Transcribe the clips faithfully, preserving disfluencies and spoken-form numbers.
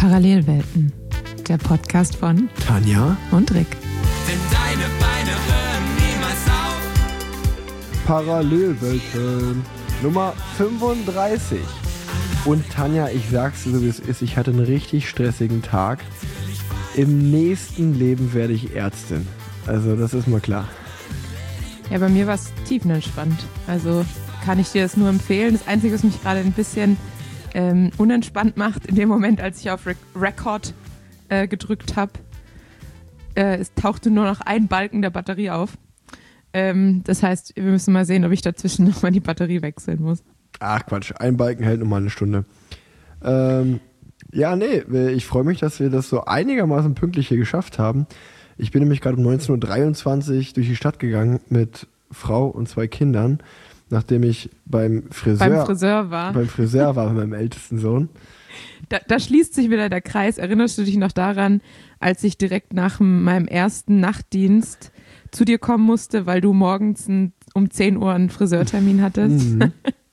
Parallelwelten, der Podcast von Tanja und Rick. Denn deine Beine hören niemals auf. Parallelwelten Nummer fünfunddreißig. Und Tanja, ich sag's dir so wie es ist, ich hatte einen richtig stressigen Tag. Im nächsten Leben werde ich Ärztin. Also das ist mal klar. Ja, bei mir war es tiefenentspannt. Also kann ich dir das nur empfehlen. Das Einzige, was mich gerade ein bisschen ähm, unentspannt macht, in dem Moment, als ich auf Rec- Record äh, gedrückt habe, äh, es tauchte nur noch ein Balken der Batterie auf. Ähm, das heißt, wir müssen mal sehen, ob ich dazwischen nochmal die Batterie wechseln muss. Ach Quatsch, ein Balken hält nur mal eine Stunde. Ähm, ja, nee, ich freue mich, dass wir das so einigermaßen pünktlich hier geschafft haben. Ich bin nämlich gerade um neunzehn Uhr dreiundzwanzig durch die Stadt gegangen mit Frau und zwei Kindern, nachdem ich beim Friseur, beim Friseur war. Beim Friseur war mit meinem ältesten Sohn. Da, da schließt sich wieder der Kreis. Erinnerst du dich noch daran, als ich direkt nach meinem ersten Nachtdienst zu dir kommen musste, weil du morgens ein, um zehn Uhr einen Friseurtermin hattest? Mhm.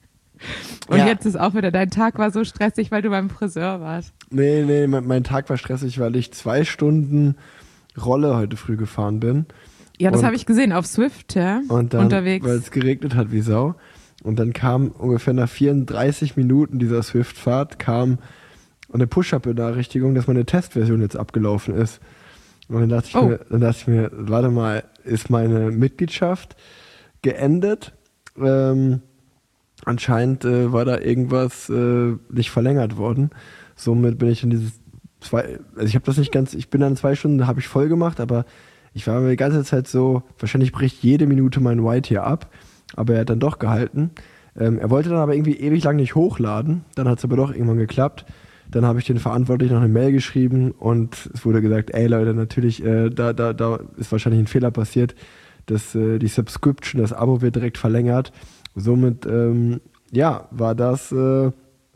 Und ja. Jetzt ist auch wieder, dein Tag war so stressig, weil du beim Friseur warst. Nee, nee, mein, mein Tag war stressig, weil ich zwei Stunden Rolle heute früh gefahren bin. Ja, das habe ich gesehen auf Swift, ja, und dann, unterwegs. Weil es geregnet hat wie Sau. Und dann kam ungefähr nach vierunddreißig Minuten dieser Swift-Fahrt kam eine Push-Up-Benachrichtigung, dass meine Testversion jetzt abgelaufen ist. Und dann dachte ich, oh. mir, dann dachte ich mir, warte mal, ist meine Mitgliedschaft geendet? Ähm, anscheinend äh, war da irgendwas äh, nicht verlängert worden. Somit bin ich in dieses zwei, also ich habe das nicht ganz, ich bin dann zwei Stunden, habe ich voll gemacht, aber ich war mir die ganze Zeit so, wahrscheinlich bricht jede Minute mein White hier ab, aber er hat dann doch gehalten. Ähm, er wollte dann aber irgendwie ewig lang nicht hochladen, dann hat es aber doch irgendwann geklappt. Dann habe ich den Verantwortlichen noch eine Mail geschrieben und es wurde gesagt, ey Leute, natürlich, äh, da, da, da ist wahrscheinlich ein Fehler passiert, dass äh, die Subscription, das Abo wird direkt verlängert. Somit, ähm, ja, war das äh,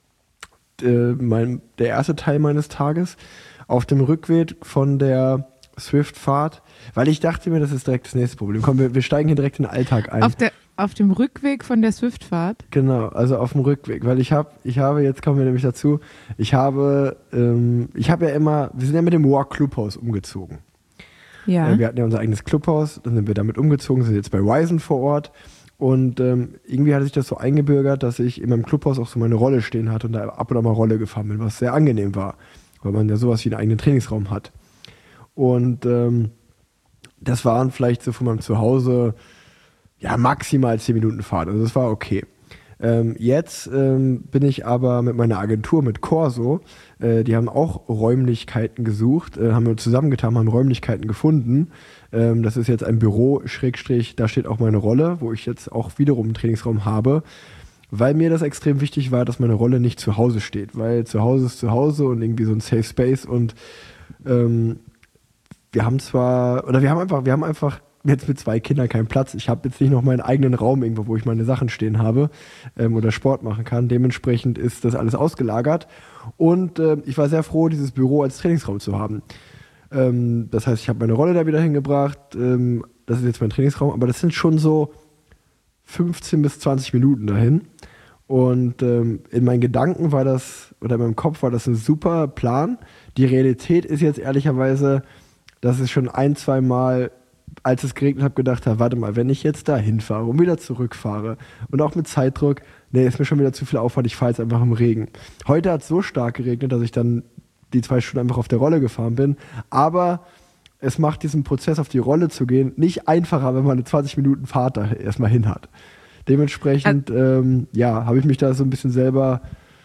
äh, mein, der erste Teil meines Tages. Auf dem Rückweg von der Swift-Fahrt, weil ich dachte mir, das ist direkt das nächste Problem. Komm, wir, wir steigen hier direkt in den Alltag ein. Auf, der, auf dem Rückweg von der Swift-Fahrt? Genau, also auf dem Rückweg, weil ich habe, ich habe, jetzt kommen wir nämlich dazu, ich habe, ähm, ich habe ja immer, wir sind ja mit dem Walk Clubhaus umgezogen. Ja. Äh, wir hatten ja unser eigenes Clubhaus, dann sind wir damit umgezogen, sind jetzt bei Wisen vor Ort und ähm, irgendwie hat sich das so eingebürgert, dass ich in meinem Clubhaus auch so meine Rolle stehen hatte und da ab und an mal Rolle gefahren bin, was sehr angenehm war, weil man ja sowas wie einen eigenen Trainingsraum hat. Und ähm, das waren vielleicht so von meinem Zuhause ja maximal zehn Minuten Fahrt. Also das war okay. Ähm, jetzt ähm, bin ich aber mit meiner Agentur, mit Corso, äh, die haben auch Räumlichkeiten gesucht, äh, haben wir zusammengetan, haben Räumlichkeiten gefunden. Ähm, das ist jetzt ein Büro, Schrägstrich, da steht auch meine Rolle, wo ich jetzt auch wiederum einen Trainingsraum habe. Weil mir das extrem wichtig war, dass meine Rolle nicht zu Hause steht. Weil zu Hause ist zu Hause und irgendwie so ein Safe Space und ähm, wir haben zwar, oder wir haben einfach, wir haben einfach jetzt mit zwei Kindern keinen Platz. Ich habe jetzt nicht noch meinen eigenen Raum irgendwo, wo ich meine Sachen stehen habe ähm, oder Sport machen kann. Dementsprechend ist das alles ausgelagert. Und äh, ich war sehr froh, dieses Büro als Trainingsraum zu haben. Ähm, das heißt, ich habe meine Rolle da wieder hingebracht. Ähm, das ist jetzt mein Trainingsraum. Aber das sind schon so fünfzehn bis zwanzig Minuten dahin. Und ähm, in meinen Gedanken war das, oder in meinem Kopf war das ein super Plan. Die Realität ist jetzt ehrlicherweise, dass ich schon ein, zwei Mal, als es geregnet hat, gedacht habe, warte mal, wenn ich jetzt da hinfahre und wieder zurückfahre und auch mit Zeitdruck, nee, ist mir schon wieder zu viel Aufwand, ich fahre jetzt einfach im Regen. Heute hat es so stark geregnet, dass ich dann die zwei Stunden einfach auf der Rolle gefahren bin, aber es macht diesen Prozess, auf die Rolle zu gehen, nicht einfacher, wenn man eine zwanzig Minuten Fahrt da erstmal hin hat. Dementsprechend, ähm, ja, habe ich mich da so ein bisschen selber,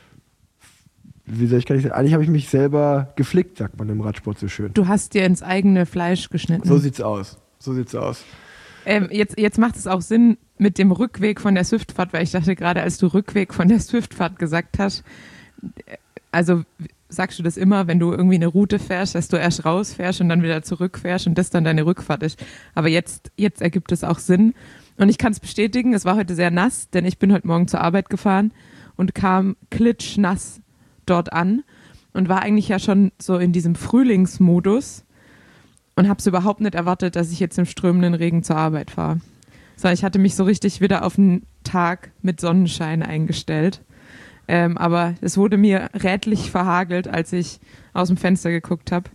wie soll ich gar nicht sagen, eigentlich habe ich mich selber geflickt, sagt man im Radsport so schön. Du hast dir ins eigene Fleisch geschnitten. So sieht's aus. So sieht's aus. Ähm, jetzt, jetzt macht es auch Sinn mit dem Rückweg von der Swift-Fahrt, weil ich dachte gerade, als du Rückweg von der Swift-Fahrt gesagt hast, also sagst du das immer, wenn du irgendwie eine Route fährst, dass du erst rausfährst und dann wieder zurückfährst und das dann deine Rückfahrt ist. Aber jetzt, jetzt ergibt es auch Sinn. Und ich kann es bestätigen, es war heute sehr nass, denn ich bin heute Morgen zur Arbeit gefahren und kam klitschnass dort an und war eigentlich ja schon so in diesem Frühlingsmodus und habe es überhaupt nicht erwartet, dass ich jetzt im strömenden Regen zur Arbeit fahre. Sondern ich hatte mich so richtig wieder auf einen Tag mit Sonnenschein eingestellt. Ähm, aber es wurde mir rätlich verhagelt, als ich aus dem Fenster geguckt habe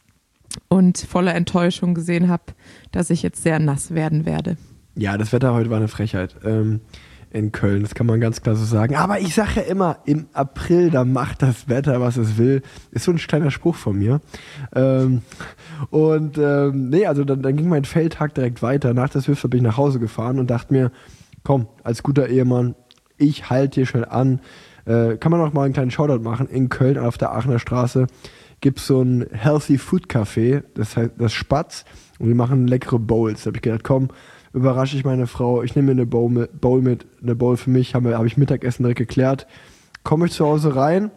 und voller Enttäuschung gesehen habe, dass ich jetzt sehr nass werden werde. Ja, das Wetter heute war eine Frechheit ähm, in Köln, das kann man ganz klar so sagen. Aber ich sage ja immer, im April, da macht das Wetter, was es will. Ist so ein kleiner Spruch von mir. Ähm, und ähm, nee, also dann, dann ging mein Feldtag direkt weiter. Nach der Swift bin ich nach Hause gefahren und dachte mir, komm, als guter Ehemann, ich halte hier schnell an. Äh, kann man auch mal einen kleinen Shoutout machen. In Köln auf der Aachener Straße gibt es so ein Healthy Food Café, das heißt das Spatz, und die machen leckere Bowls. Da habe ich gedacht, komm, überrasche ich meine Frau, ich nehme mir eine Bowl mit, Bowl mit, eine Bowl für mich, habe hab ich Mittagessen direkt geklärt. Komme ich zu Hause rein,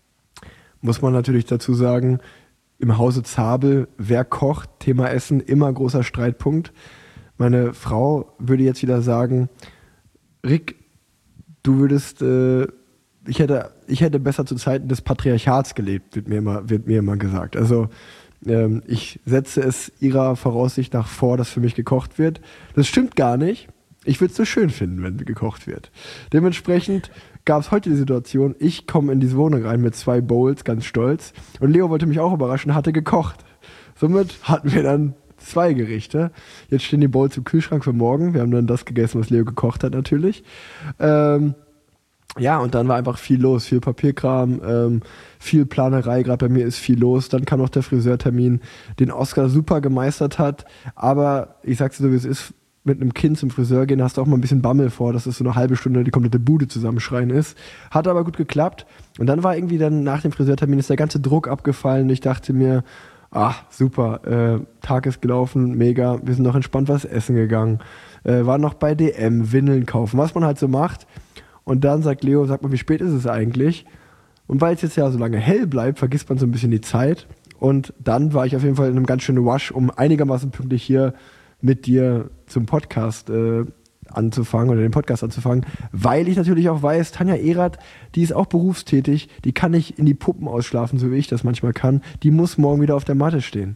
muss man natürlich dazu sagen, im Hause Zabel, wer kocht, Thema Essen, immer großer Streitpunkt. Meine Frau würde jetzt wieder sagen, Rick, du würdest, äh, ich hätte, ich hätte besser zu Zeiten des Patriarchats gelebt, wird mir immer, wird mir immer gesagt. Also ähm, ich setze es ihrer Voraussicht nach vor, dass für mich gekocht wird. Das stimmt gar nicht. Ich würde es so schön finden, wenn gekocht wird. Dementsprechend gab es heute die Situation, ich komme in diese Wohnung rein mit zwei Bowls, ganz stolz. Und Leo wollte mich auch überraschen, hatte gekocht. Somit hatten wir dann zwei Gerichte. Jetzt stehen die Bowls im Kühlschrank für morgen. Wir haben dann das gegessen, was Leo gekocht hat natürlich. Ähm, ja, und dann war einfach viel los, viel Papierkram, ähm, viel Planerei, gerade bei mir ist viel los. Dann kam noch der Friseurtermin, den Oscar super gemeistert hat. Aber ich sag's dir so, wie es ist, mit einem Kind zum Friseur gehen, hast du auch mal ein bisschen Bammel vor, dass es so eine halbe Stunde die komplette Bude zusammenschreien ist. Hat aber gut geklappt. Und dann war irgendwie dann nach dem Friseurtermin ist der ganze Druck abgefallen. Ich dachte mir, ach, super, äh, Tag ist gelaufen, mega. Wir sind noch entspannt was essen gegangen. Äh, waren noch bei D M, Windeln kaufen, was man halt so macht. Und dann sagt Leo, sag mal, wie spät ist es eigentlich? Und weil es jetzt ja so lange hell bleibt, vergisst man so ein bisschen die Zeit. Und dann war ich auf jeden Fall in einem ganz schönen Rush, um einigermaßen pünktlich hier mit dir zum Podcast äh, anzufangen oder den Podcast anzufangen, weil ich natürlich auch weiß, Tanja Erath, die ist auch berufstätig, die kann nicht in die Puppen ausschlafen, so wie ich das manchmal kann. Die muss morgen wieder auf der Matte stehen.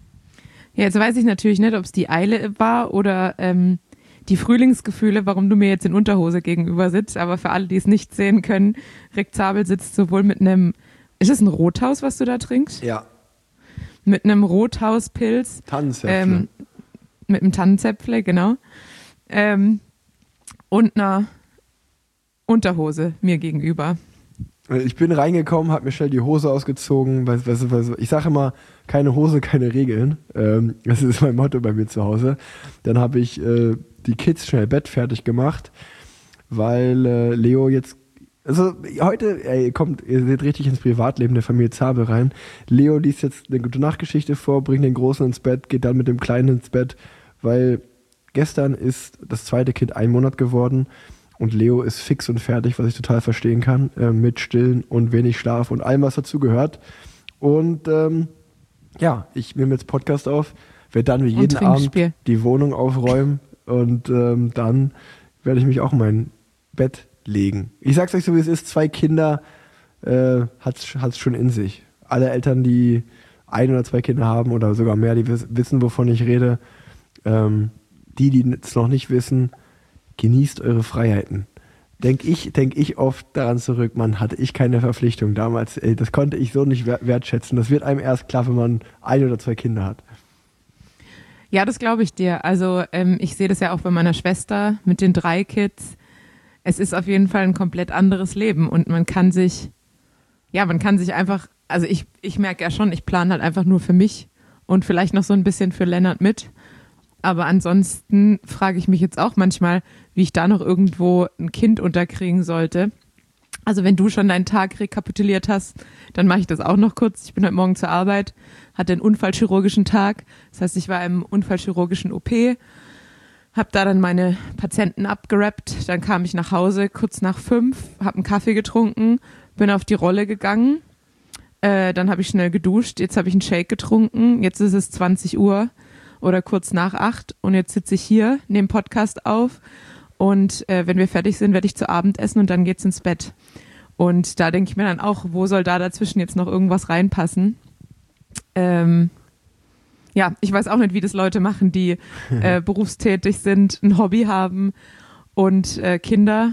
Ja, jetzt weiß ich natürlich nicht, ob es die Eile war oder ähm, die Frühlingsgefühle, warum du mir jetzt in Unterhose gegenüber sitzt, aber für alle, die es nicht sehen können, Rick Zabel sitzt sowohl mit einem, ist es ein Rothaus, was du da trinkst? Ja. Mit einem Rothauspilz. Tannenzäpfle. Ähm, mit einem Tannenzäpfle, genau. Ähm, und einer Unterhose mir gegenüber. Ich bin reingekommen, habe mir schnell die Hose ausgezogen. Weil, weil, weil, ich sage immer, keine Hose, keine Regeln. Ähm, das ist mein Motto bei mir zu Hause. Dann habe ich äh, die Kids schnell Bett fertig gemacht, weil äh, Leo jetzt, also heute, ey, kommt, ihr seht richtig ins Privatleben der Familie Zabel rein. Leo liest jetzt eine gute Nachtgeschichte vor, bringt den Großen ins Bett, geht dann mit dem Kleinen ins Bett, weil gestern ist das zweite Kind ein Monat geworden und Leo ist fix und fertig, was ich total verstehen kann, äh, mit Stillen und wenig Schlaf und allem, was dazu gehört. Und ähm, ja, ich nehme jetzt Podcast auf, werde dann wie jeden Abend die Wohnung aufräumen und ähm, dann werde ich mich auch in mein Bett legen. Ich sag's euch so, wie es ist, zwei Kinder äh, hat's, hat's schon in sich. Alle Eltern, die ein oder zwei Kinder haben oder sogar mehr, die wissen, wovon ich rede. Ähm, die, die es noch nicht wissen, genießt eure Freiheiten. Denk ich, denk ich oft daran zurück, man hatte ich keine Verpflichtung damals. Ey, das konnte ich so nicht wertschätzen. Das wird einem erst klar, wenn man ein oder zwei Kinder hat. Ja, das glaube ich dir. Also ähm, ich sehe das ja auch bei meiner Schwester mit den drei Kids. Es ist auf jeden Fall ein komplett anderes Leben und man kann sich, ja, man kann sich einfach, also ich, ich merke ja schon, ich plane halt einfach nur für mich und vielleicht noch so ein bisschen für Lennart mit. Aber ansonsten frage ich mich jetzt auch manchmal, wie ich da noch irgendwo ein Kind unterkriegen sollte. Also wenn du schon deinen Tag rekapituliert hast, dann mache ich das auch noch kurz. Ich bin heute Morgen zur Arbeit, hatte einen unfallchirurgischen Tag. Das heißt, ich war im unfallchirurgischen O P, habe da dann meine Patienten abgerappt. Dann kam ich nach Hause kurz nach fünf, habe einen Kaffee getrunken, bin auf die Rolle gegangen. Äh, dann habe ich schnell geduscht. Jetzt habe ich einen Shake getrunken. Jetzt ist es zwanzig Uhr. Oder kurz nach acht und jetzt sitze ich hier, nehme Podcast auf und äh, wenn wir fertig sind, werde ich zu Abend essen und dann geht's ins Bett. Und da denke ich mir dann auch, wo soll da dazwischen jetzt noch irgendwas reinpassen? Ähm, ja, ich weiß auch nicht, wie das Leute machen, die äh, berufstätig sind, ein Hobby haben und äh, Kinder.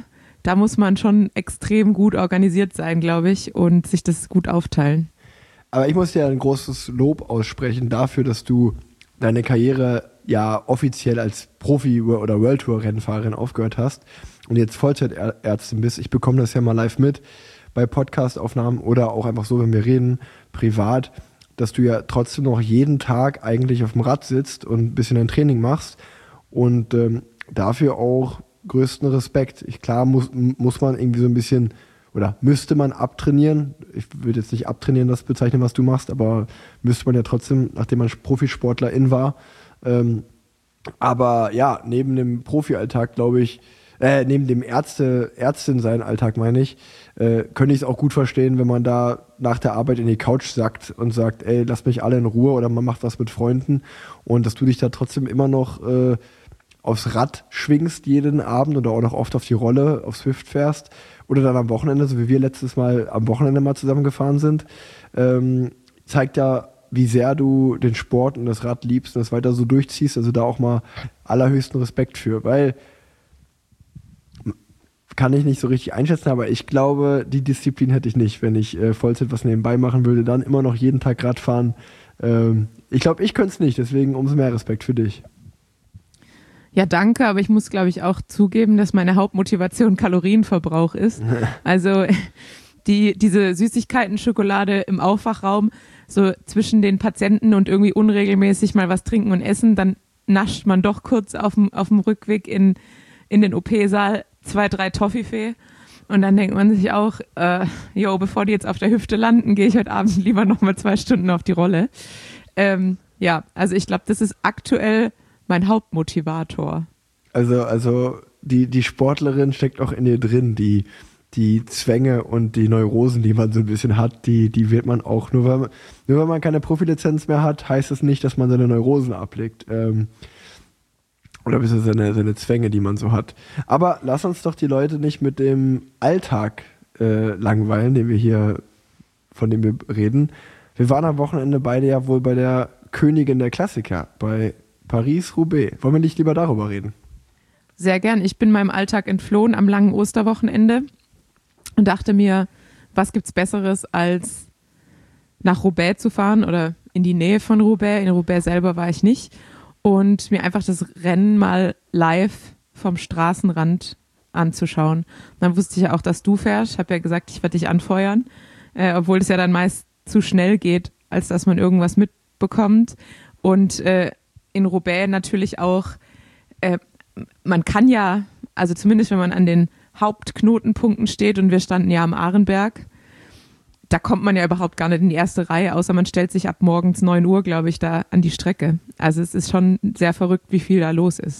da muss man schon extrem gut organisiert sein, glaube ich, und sich das gut aufteilen. Aber ich muss dir ein großes Lob aussprechen dafür, dass du deine Karriere ja offiziell als Profi- oder World Tour Rennfahrerin aufgehört hast und jetzt Vollzeitärztin bist. Ich bekomme das ja mal live mit bei Podcast-Aufnahmen oder auch einfach so, wenn wir reden, privat, dass du ja trotzdem noch jeden Tag eigentlich auf dem Rad sitzt und ein bisschen dein Training machst und ähm, dafür auch größten Respekt. Ich, klar muss, muss man irgendwie so ein bisschen oder müsste man abtrainieren. Ich würde jetzt nicht abtrainieren, das bezeichnen, was du machst, aber müsste man ja trotzdem, nachdem man Profisportlerin war. Ähm, aber ja, neben dem Profi-Alltag, glaube ich, äh, neben dem Ärzte, Ärztin-Sein-Alltag, meine ich, äh, könnte ich es auch gut verstehen, wenn man da nach der Arbeit in die Couch sackt und sagt, ey, lass mich alle in Ruhe oder man macht was mit Freunden und dass du dich da trotzdem immer noch äh, aufs Rad schwingst jeden Abend oder auch noch oft auf die Rolle, auf Swift fährst oder dann am Wochenende, so wie wir letztes Mal am Wochenende mal zusammengefahren sind, ähm, zeigt ja, wie sehr du den Sport und das Rad liebst und das weiter so durchziehst. Also da auch mal allerhöchsten Respekt für, weil kann ich nicht so richtig einschätzen, aber ich glaube, die Disziplin hätte ich nicht, wenn ich äh, Vollzeit was nebenbei machen würde, dann immer noch jeden Tag Rad fahren. Ähm, ich glaube, ich könnte es nicht, deswegen umso mehr Respekt für dich. Ja, danke, aber ich muss, glaube ich, auch zugeben, dass meine Hauptmotivation Kalorienverbrauch ist. Also die, diese Süßigkeiten-Schokolade im Aufwachraum, so zwischen den Patienten und irgendwie unregelmäßig mal was trinken und essen, dann nascht man doch kurz auf dem, auf dem Rückweg in, in den O P-Saal zwei, drei Toffifee und dann denkt man sich auch, äh, jo, bevor die jetzt auf der Hüfte landen, gehe ich heute Abend lieber nochmal zwei Stunden auf die Rolle. Ähm, ja, also ich glaube, das ist aktuell mein Hauptmotivator. Also, also die, die Sportlerin steckt auch in dir drin, die, die Zwänge und die Neurosen, die man so ein bisschen hat, die, die wird man auch, nur weil man, nur weil man keine Profilizenz mehr hat, heißt es nicht, dass man seine Neurosen ablegt. Ähm, oder bis seine, seine Zwänge, die man so hat. Aber lass uns doch die Leute nicht mit dem Alltag äh, langweilen, den wir hier, von dem wir reden. Wir waren am Wochenende beide ja wohl bei der Königin der Klassiker, bei Paris-Roubaix. Wollen wir nicht lieber darüber reden? Sehr gern. Ich bin meinem Alltag entflohen am langen Osterwochenende und dachte mir, was gibt's Besseres, als nach Roubaix zu fahren oder in die Nähe von Roubaix. In Roubaix selber war ich nicht. Und mir einfach das Rennen mal live vom Straßenrand anzuschauen. Und dann wusste ich ja auch, dass du fährst. Ich habe ja gesagt, ich werde dich anfeuern, äh, obwohl es ja dann meist zu schnell geht, als dass man irgendwas mitbekommt. Und äh, in Roubaix natürlich auch, äh, man kann ja, also zumindest wenn man an den Hauptknotenpunkten steht und wir standen ja am Ahrenberg, da kommt man ja überhaupt gar nicht in die erste Reihe, außer man stellt sich ab morgens neun Uhr, glaube ich, da an die Strecke. Also es ist schon sehr verrückt, wie viel da los ist.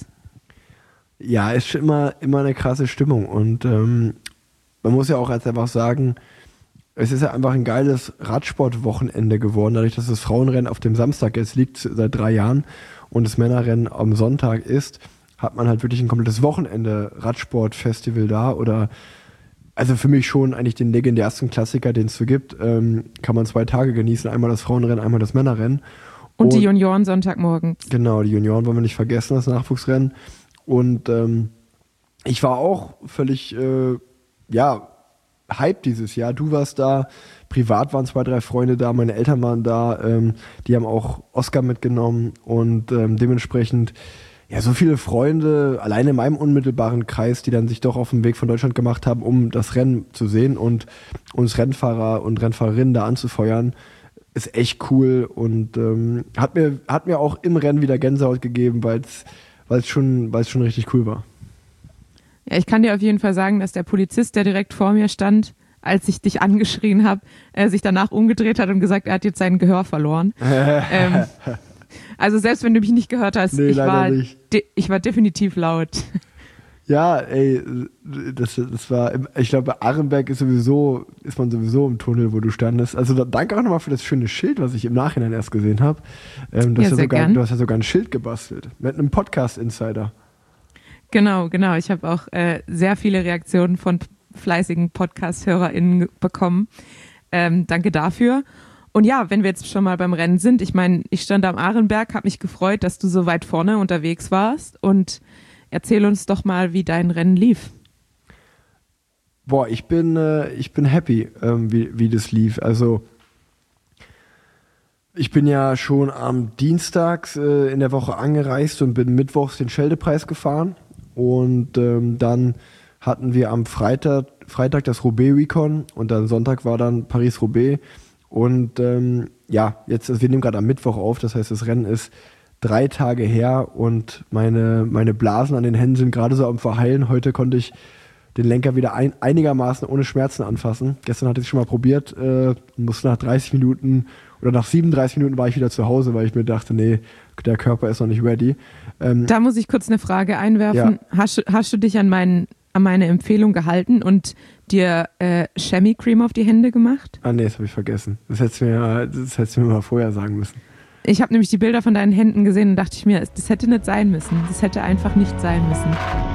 Ja, ist schon immer, immer eine krasse Stimmung und ähm, man muss ja auch jetzt einfach sagen, es ist ja einfach ein geiles Radsportwochenende geworden, dadurch, dass das Frauenrennen auf dem Samstag jetzt liegt seit drei Jahren und das Männerrennen am Sonntag ist, hat man halt wirklich ein komplettes Wochenende Radsportfestival da oder also für mich schon eigentlich den legendärsten Klassiker, den es so gibt. Ähm, kann man zwei Tage genießen, einmal das Frauenrennen, einmal das Männerrennen. Und, und die Junioren Sonntagmorgen. Genau, die Junioren wollen wir nicht vergessen, das Nachwuchsrennen. Und ähm, ich war auch völlig, äh, ja, hyped dieses Jahr. Du warst da, privat waren zwei, drei Freunde da, meine Eltern waren da, ähm, die haben auch Oscar mitgenommen und ähm, dementsprechend ja, so viele Freunde, alleine in meinem unmittelbaren Kreis, die dann sich doch auf den Weg von Deutschland gemacht haben, um das Rennen zu sehen und uns Rennfahrer und Rennfahrerinnen da anzufeuern, ist echt cool und ähm, hat mir hat mir auch im Rennen wieder Gänsehaut gegeben, weil es weil es schon weil es schon richtig cool war. Ja, ich kann dir auf jeden Fall sagen, dass der Polizist, der direkt vor mir stand, als ich dich angeschrien habe, äh, sich danach umgedreht hat und gesagt, er hat jetzt sein Gehör verloren. ähm, Also selbst wenn du mich nicht gehört hast, nee, ich, war de- ich war definitiv laut. Ja, ey, das, das war, ich glaube, Ahrenberg ist sowieso, ist man sowieso im Tunnel, wo du standest. Also da, danke auch nochmal für das schöne Schild, was ich im Nachhinein erst gesehen habe. Ähm, ja, ja sogar, gern. Du hast ja sogar ein Schild gebastelt mit einem Podcast-Insider. Genau, genau. Ich habe auch äh, sehr viele Reaktionen von fleißigen Podcast-HörerInnen bekommen. Ähm, danke dafür. Und ja, wenn wir jetzt schon mal beim Rennen sind, ich meine, ich stand am Ahrenberg, habe mich gefreut, dass du so weit vorne unterwegs warst und erzähl uns doch mal, wie dein Rennen lief. boah, ich bin, äh, ich bin happy, ähm, wie, wie das lief. Also ich bin ja schon am Dienstag äh, in der Woche angereist und bin mittwochs den Scheldepreis gefahren. Und ähm, dann hatten wir am Freitag, Freitag das Roubaix Recon und dann Sonntag war dann Paris-Roubaix. Und ähm, ja, jetzt, also wir nehmen gerade am Mittwoch auf, das heißt, das Rennen ist drei Tage her und meine, meine Blasen an den Händen sind gerade so am Verheilen. Heute konnte ich den Lenker wieder ein, einigermaßen ohne Schmerzen anfassen. Gestern hatte ich es schon mal probiert, äh, musste nach dreißig Minuten oder nach siebenunddreißig Minuten war ich wieder zu Hause, weil ich mir dachte, nee, der Körper ist noch nicht ready. Ähm, da muss ich kurz eine Frage einwerfen. Ja. Hast, hast du dich an, mein, an meine Empfehlung gehalten und dir äh, Chamois Cream auf die Hände gemacht? Ah nee, das habe ich vergessen. Das hättest du mir, das hättest du mir mal vorher sagen müssen. Ich habe nämlich die Bilder von deinen Händen gesehen und dachte ich mir, das hätte nicht sein müssen. Das hätte einfach nicht sein müssen.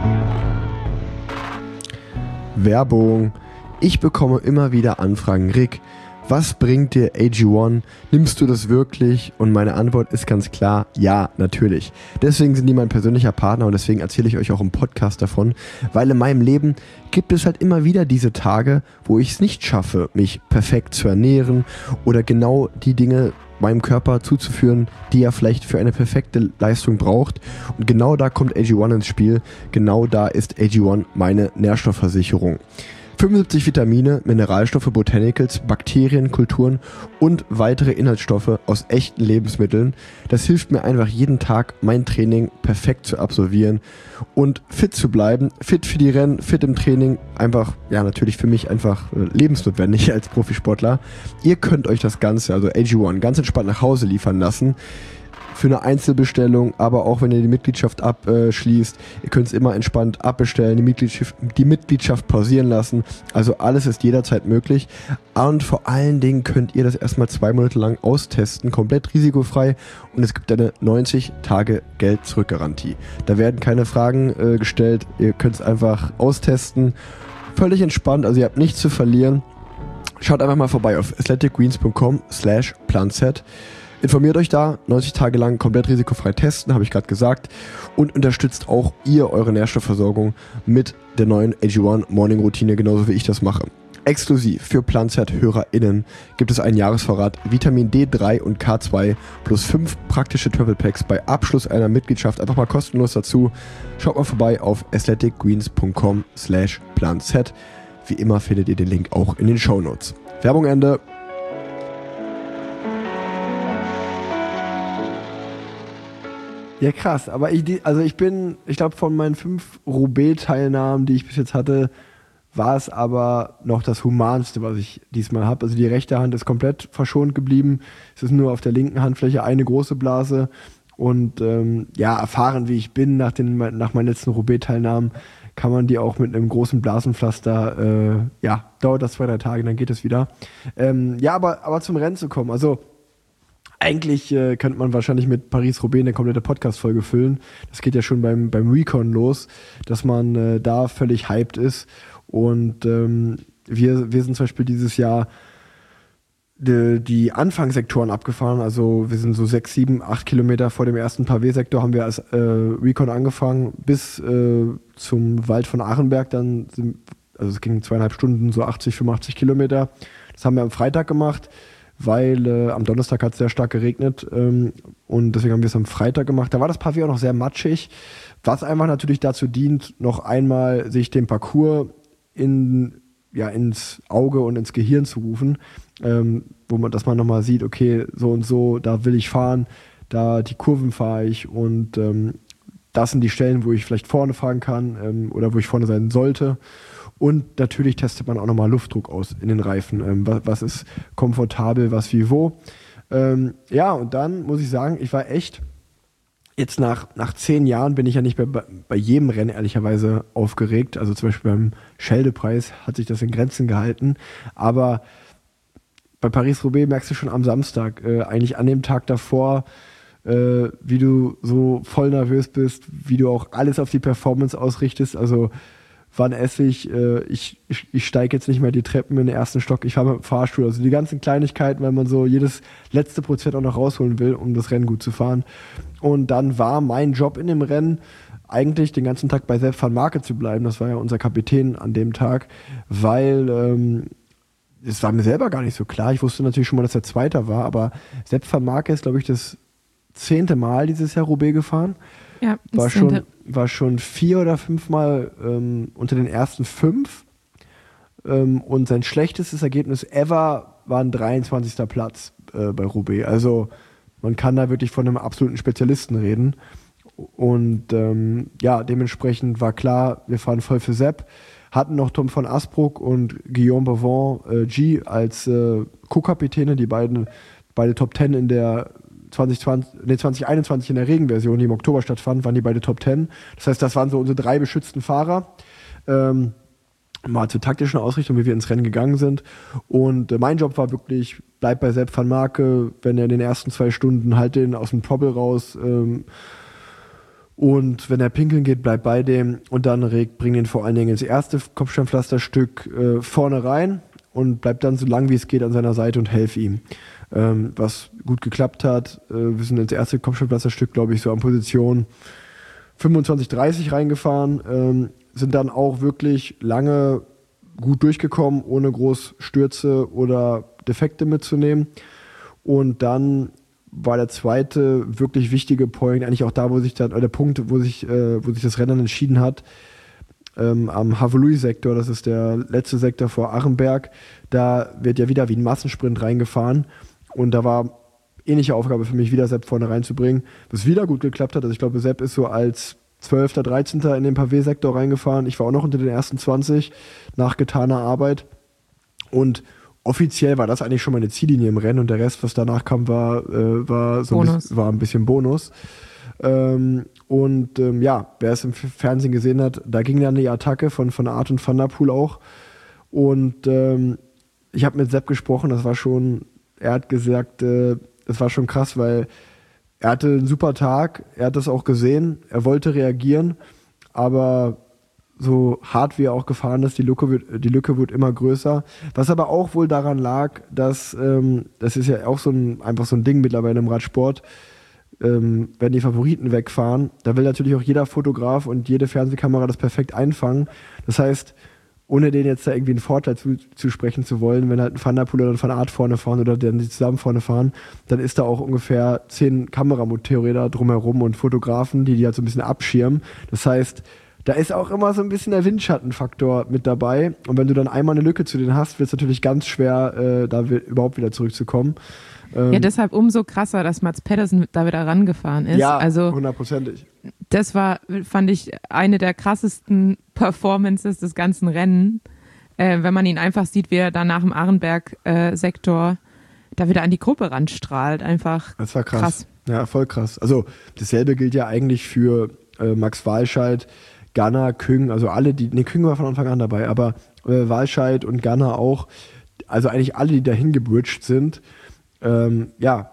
Werbung. Ich bekomme immer wieder Anfragen. Rick, was bringt dir A G eins? Nimmst du das wirklich? Und meine Antwort ist ganz klar, ja, natürlich. Deswegen sind die mein persönlicher Partner und deswegen erzähle ich euch auch im Podcast davon, weil in meinem Leben gibt es halt immer wieder diese Tage, wo ich es nicht schaffe, mich perfekt zu ernähren oder genau die Dinge meinem Körper zuzuführen, die er vielleicht für eine perfekte Leistung braucht. Und genau da kommt A G eins ins Spiel. Genau da ist A G eins meine Nährstoffversicherung. fünfundsiebzig Vitamine, Mineralstoffe, Botanicals, Bakterien, Kulturen und weitere Inhaltsstoffe aus echten Lebensmitteln. Das hilft mir einfach jeden Tag, mein Training perfekt zu absolvieren und fit zu bleiben. Fit für die Rennen, fit im Training. Einfach, ja, natürlich für mich einfach lebensnotwendig als Profisportler. Ihr könnt euch das Ganze, also A G eins, ganz entspannt nach Hause liefern lassen. Für eine Einzelbestellung, aber auch wenn ihr die Mitgliedschaft abschließt, ihr könnt es immer entspannt abbestellen, die Mitgliedschaft, die Mitgliedschaft pausieren lassen. Also alles ist jederzeit möglich. Und vor allen Dingen könnt ihr das erstmal zwei Monate lang austesten, komplett risikofrei. Und es gibt eine neunzig Tage Geld-Zurück-Garantie. Da werden keine Fragen äh, gestellt. Ihr könnt es einfach austesten. Völlig entspannt, also ihr habt nichts zu verlieren. Schaut einfach mal vorbei auf athleticgreens.com slash planset. Informiert euch da, neunzig Tage lang komplett risikofrei testen, habe ich gerade gesagt. Und unterstützt auch ihr eure Nährstoffversorgung mit der neuen A G eins Morning Routine, genauso wie ich das mache. Exklusiv für PlanZ-HörerInnen gibt es einen Jahresvorrat Vitamin D drei und K zwei plus fünf praktische Travel Packs bei Abschluss einer Mitgliedschaft. Einfach mal kostenlos dazu. Schaut mal vorbei auf athleticgreens.com slash planz. Wie immer findet ihr den Link auch in den Shownotes. Werbung Ende. Ja, krass. Aber ich, also ich bin, ich glaube, von meinen fünf Roubaix-Teilnahmen, die ich bis jetzt hatte, war es aber noch das Humanste, was ich diesmal habe. Also die rechte Hand ist komplett verschont geblieben. Es ist nur auf der linken Handfläche eine große Blase. Und ähm, ja, erfahren wie ich bin nach, den, nach meinen letzten Roubaix-Teilnahmen, kann man die auch mit einem großen Blasenpflaster, äh, ja, dauert das zwei, drei Tage, dann geht es wieder. Ähm, ja, aber, aber zum Rennen zu kommen, also eigentlich äh, könnte man wahrscheinlich mit Paris-Roubaix eine komplette Podcast-Folge füllen. Das geht ja schon beim, beim Recon los, dass man äh, da völlig hyped ist. Und ähm, wir, wir sind zum Beispiel dieses Jahr die, die Anfangssektoren abgefahren. Also wir sind so sechs, sieben, acht Kilometer vor dem ersten Pavé-Sektor haben wir als äh, Recon angefangen bis äh, zum Wald von Arenberg. Dann sind, also es ging zweieinhalb Stunden, so achtzig, fünfundachtzig Kilometer. Das haben wir am Freitag gemacht, weil äh, am Donnerstag hat es sehr stark geregnet ähm, und deswegen haben wir es am Freitag gemacht. Da war das Pavé auch noch sehr matschig, was einfach natürlich dazu dient, noch einmal sich den Parcours in, ja, ins Auge und ins Gehirn zu rufen, ähm, wo man, dass man nochmal sieht, okay, so und so, da will ich fahren, da die Kurven fahre ich und ähm, das sind die Stellen, wo ich vielleicht vorne fahren kann ähm, oder wo ich vorne sein sollte. Und natürlich testet man auch nochmal Luftdruck aus in den Reifen. Ähm, was, was ist komfortabel, was wie wo. Ähm, ja, und dann muss ich sagen, ich war echt, jetzt nach, nach zehn Jahren bin ich ja nicht mehr bei, bei jedem Rennen ehrlicherweise aufgeregt. Also zum Beispiel beim Scheldepreis hat sich das in Grenzen gehalten. Aber bei Paris-Roubaix merkst du schon am Samstag, äh, eigentlich an dem Tag davor, äh, wie du so voll nervös bist, wie du auch alles auf die Performance ausrichtest. Also wann esse ich, äh, ich, ich, ich steige jetzt nicht mehr die Treppen in den ersten Stock, ich fahre mit dem Fahrstuhl. Also die ganzen Kleinigkeiten, weil man so jedes letzte Prozent auch noch rausholen will, um das Rennen gut zu fahren. Und dann war mein Job in dem Rennen, eigentlich den ganzen Tag bei Sepp van Marke zu bleiben. Das war ja unser Kapitän an dem Tag, weil ähm, es war mir selber gar nicht so klar. Ich wusste natürlich schon mal, dass er Zweiter war, aber Sepp van Marke ist, glaube ich, das zehnte Mal dieses Jahr Roubaix gefahren. Ja, war schon, war schon vier oder fünf Mal ähm, unter den ersten fünf. Ähm, und sein schlechtestes Ergebnis ever war ein dreiundzwanzigster Platz äh, bei Roubaix. Also man kann da wirklich von einem absoluten Spezialisten reden. Und ähm, ja, dementsprechend war klar, wir fahren voll für Sepp. Hatten noch Tom von Asbrook und Guillaume Bavon äh, G als äh, Co-Kapitäne, die beiden beide Top Ten in der zwanzig zwanzig, nee, zwanzig einundzwanzig in der Regenversion, die im Oktober stattfand, waren die beide Top Ten. Das heißt, das waren so unsere drei beschützten Fahrer. Ähm, mal zur taktischen Ausrichtung, wie wir ins Rennen gegangen sind. Und äh, mein Job war wirklich, bleib bei Sepp van Marke, wenn er in den ersten zwei Stunden halt den aus dem Trouble raus ähm, und wenn er pinkeln geht, bleib bei dem und dann reg, bring den vor allen Dingen ins erste Kopfsteinpflasterstück äh, vorne rein und bleib dann so lang wie es geht an seiner Seite und helf ihm. Ähm, was gut geklappt hat. Äh, wir sind ins erste Kopfsteinpflasterstück, glaube ich, so an Position fünfundzwanzig dreißig reingefahren, ähm, sind dann auch wirklich lange gut durchgekommen, ohne groß Stürze oder Defekte mitzunehmen. Und dann war der zweite wirklich wichtige Point, eigentlich auch da, wo sich dann, oder der Punkt, wo sich, äh, wo sich das Rennen entschieden hat, ähm, am Haveluy-Sektor, das ist der letzte Sektor vor Arenberg, da wird ja wieder wie ein Massensprint reingefahren und da war ähnliche Aufgabe für mich, wieder Sepp vorne reinzubringen, was wieder gut geklappt hat. Also ich glaube, Sepp ist so als zwölfter, dreizehnter in den Pavé-Sektor reingefahren. Ich war auch noch unter den ersten zwanzig nach getaner Arbeit und offiziell war das eigentlich schon meine Ziellinie im Rennen und der Rest, was danach kam, war, äh, war, so ein bisschen, war ein bisschen Bonus. Ähm, und ähm, ja, wer es im Fernsehen gesehen hat, da ging dann die Attacke von, von Art und Van der Poel auch. Und ähm, ich habe mit Sepp gesprochen, das war schon, er hat gesagt, äh, das war schon krass, weil er hatte einen super Tag, er hat das auch gesehen, er wollte reagieren, aber so hart wie er auch gefahren ist, die Lücke wird, die Lücke wird immer größer. Was aber auch wohl daran lag, dass, ähm, das ist ja auch so ein, einfach so ein Ding mittlerweile im Radsport, ähm, wenn die Favoriten wegfahren, da will natürlich auch jeder Fotograf und jede Fernsehkamera das perfekt einfangen. Das heißt, ohne denen jetzt da irgendwie einen Vorteil zu, zu sprechen zu wollen, wenn halt ein Van der Poel oder ein Van Aert vorne fahren oder dann die zusammen vorne fahren, dann ist da auch ungefähr zehn Kameramotorräder drumherum und Fotografen, die die halt so ein bisschen abschirmen. Das heißt, da ist auch immer so ein bisschen der Windschattenfaktor mit dabei. Und wenn du dann einmal eine Lücke zu denen hast, wird es natürlich ganz schwer, äh, da w- überhaupt wieder zurückzukommen. Ähm, ja, deshalb umso krasser, dass Mats Pedersen da wieder rangefahren ist. Ja, also hundertprozentig. Das war, fand ich, eine der krassesten Performances des ganzen Rennen. Äh, wenn man ihn einfach sieht, wie er da nach dem Arenberg-Sektor äh, da wieder an die Gruppe ranstrahlt. Einfach Das war krass. krass. Ja, voll krass. Also dasselbe gilt ja eigentlich für äh, Max Walscheid, Ganna, Küng, also alle, die, ne, Küng war von Anfang an dabei, aber äh, Walscheid und Ganna auch, also eigentlich alle, die dahin gebridged sind, ähm, ja,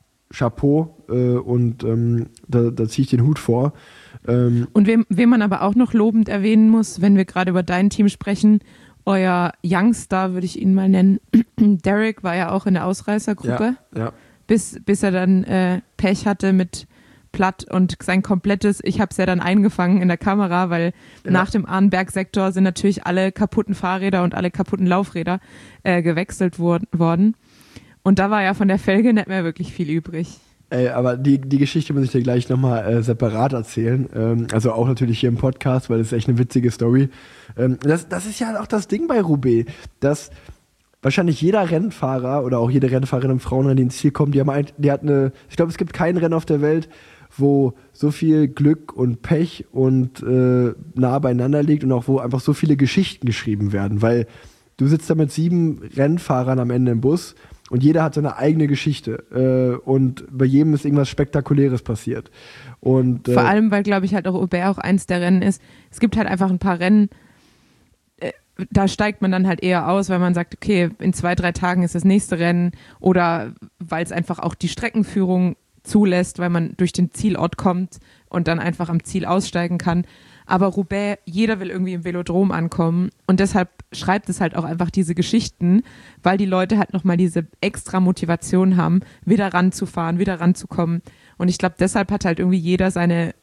Chapeau äh, und ähm, da, da ziehe ich den Hut vor. Ähm, und wem, wem man aber auch noch lobend erwähnen muss, wenn wir gerade über dein Team sprechen, euer Youngstar, würde ich ihn mal nennen, Derek war ja auch in der Ausreißergruppe, ja, ja. bis, bis er dann äh, Pech hatte mit Platt und sein komplettes, ich habe es ja dann eingefangen in der Kamera, weil ja. nach dem Arenberg-Sektor sind natürlich alle kaputten Fahrräder und alle kaputten Laufräder äh, gewechselt wor- worden. Und da war ja von der Felge nicht mehr wirklich viel übrig. Ey, aber die, die Geschichte muss ich dir gleich nochmal äh, separat erzählen. Ähm, also auch natürlich hier im Podcast, weil das ist echt eine witzige Story. Ähm, das, das ist ja auch das Ding bei Roubaix, dass wahrscheinlich jeder Rennfahrer oder auch jede Rennfahrerin im Frauenrennen, die ins Ziel kommt, die haben ein, die hat eine, ich glaube, es gibt kein Rennen auf der Welt, wo so viel Glück und Pech und äh, nah beieinander liegt und auch wo einfach so viele Geschichten geschrieben werden, weil du sitzt da mit sieben Rennfahrern am Ende im Bus und jeder hat seine eigene Geschichte äh, und bei jedem ist irgendwas Spektakuläres passiert. Und, äh, vor allem, weil, glaube ich, halt auch Roubaix auch eins der Rennen ist. Es gibt halt einfach ein paar Rennen, äh, da steigt man dann halt eher aus, weil man sagt, okay, in zwei, drei Tagen ist das nächste Rennen oder weil es einfach auch die Streckenführung zulässt, weil man durch den Zielort kommt und dann einfach am Ziel aussteigen kann. Aber Roubaix, jeder will irgendwie im Velodrom ankommen und deshalb schreibt es halt auch einfach diese Geschichten, weil die Leute halt nochmal diese extra Motivation haben, wieder ranzufahren, wieder ranzukommen. Und ich glaube, deshalb hat halt irgendwie jeder seine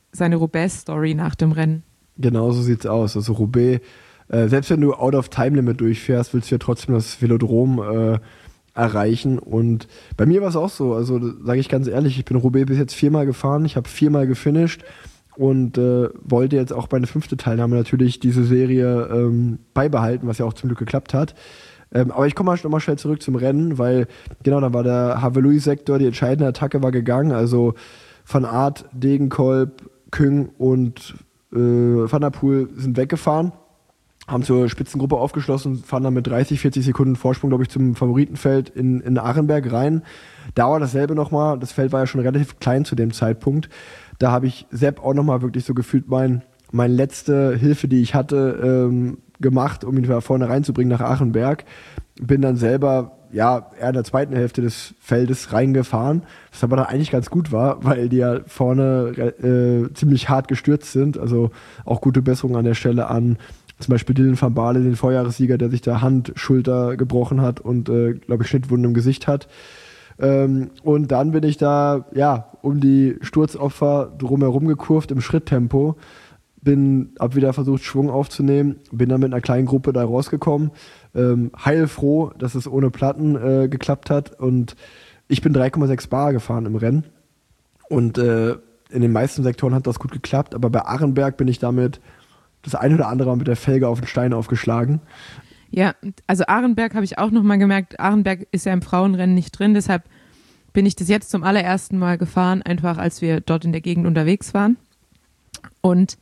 seine Roubaix-Story nach dem Rennen. Genau so sieht's aus. Also Roubaix, äh, selbst wenn du out of time limit durchfährst, willst du ja trotzdem das Velodrom äh, erreichen. Und bei mir war es auch so, also sage ich ganz ehrlich, ich bin Roubaix bis jetzt viermal gefahren, ich habe viermal gefinisht und äh, wollte jetzt auch meine fünfte Teilnahme natürlich diese Serie ähm, beibehalten, was ja auch zum Glück geklappt hat. Ähm, aber ich komme mal noch mal schnell zurück zum Rennen, weil genau, da war der Haveluy-Sektor, die entscheidende Attacke war gegangen, also Van Aert, Degenkolb, Küng und äh, Van der Poel sind weggefahren, haben zur Spitzengruppe aufgeschlossen, fahren dann mit dreißig, vierzig Sekunden Vorsprung, glaube ich, zum Favoritenfeld in, in Arenberg rein. Da war dasselbe nochmal, das Feld war ja schon relativ klein zu dem Zeitpunkt. Da habe ich Sepp auch nochmal wirklich so gefühlt mein, meine letzte Hilfe, die ich hatte, ähm, gemacht, um ihn da vorne reinzubringen nach Arenberg. Bin dann selber, ja, eher in der zweiten Hälfte des Feldes reingefahren, was aber dann eigentlich ganz gut war, weil die ja vorne äh, ziemlich hart gestürzt sind. Also auch gute Besserung an der Stelle an zum Beispiel Dylan van Baarle, den Vorjahressieger, der sich da Hand, Schulter gebrochen hat und, äh, glaube ich, Schnittwunden im Gesicht hat. Ähm, und dann bin ich da, ja, um die Sturzopfer drumherum gekurvt im Schritttempo. Bin, hab wieder versucht, Schwung aufzunehmen, bin dann mit einer kleinen Gruppe da rausgekommen. Ähm, heilfroh, dass es ohne Platten äh, geklappt hat. Und ich bin drei Komma sechs Bar gefahren im Rennen. Und äh, in den meisten Sektoren hat das gut geklappt. Aber bei Arenberg bin ich damit das ein oder andere Mal mit der Felge auf den Stein aufgeschlagen. Ja, also Arenberg habe ich auch nochmal gemerkt, Arenberg ist ja im Frauenrennen nicht drin, deshalb bin ich das jetzt zum allerersten Mal gefahren, einfach als wir dort in der Gegend unterwegs waren. Und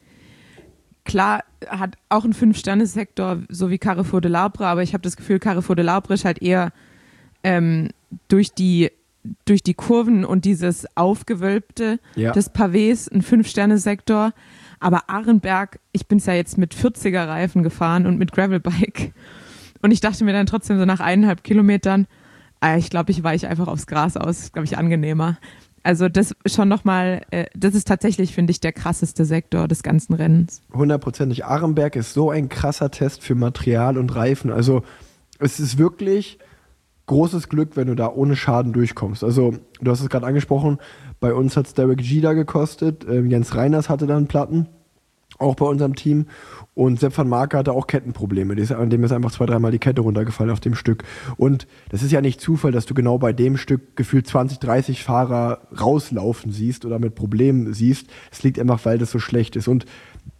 klar hat auch ein Fünf-Sterne-Sektor, so wie Carrefour de l'Arbre, aber ich habe das Gefühl, Carrefour de l'Arbre ist halt eher ähm, durch die durch die Kurven und dieses Aufgewölbte Ja. des Pavés ein Fünf-Sterne-Sektor. Aber Arenberg, ich bin es ja jetzt mit vierziger-Reifen gefahren und mit Gravelbike. Und ich dachte mir dann trotzdem so nach eineinhalb Kilometern, äh, ich glaube, ich weiche einfach aufs Gras aus. Ist, glaube ich, angenehmer. Also das schon nochmal, äh, das ist tatsächlich, finde ich, der krasseste Sektor des ganzen Rennens. Hundertprozentig. Arenberg ist so ein krasser Test für Material und Reifen. Also es ist wirklich großes Glück, wenn du da ohne Schaden durchkommst. Also du hast es gerade angesprochen, bei uns hat es Derek G da gekostet, ähm, Jens Reiners hatte dann Platten, auch bei unserem Team, und Sepp van Marke hatte auch Kettenprobleme, dem ist einfach zwei, dreimal die Kette runtergefallen auf dem Stück. Und das ist ja nicht Zufall, dass du genau bei dem Stück gefühlt zwanzig, dreißig Fahrer rauslaufen siehst oder mit Problemen siehst. Es liegt einfach, weil das so schlecht ist. Und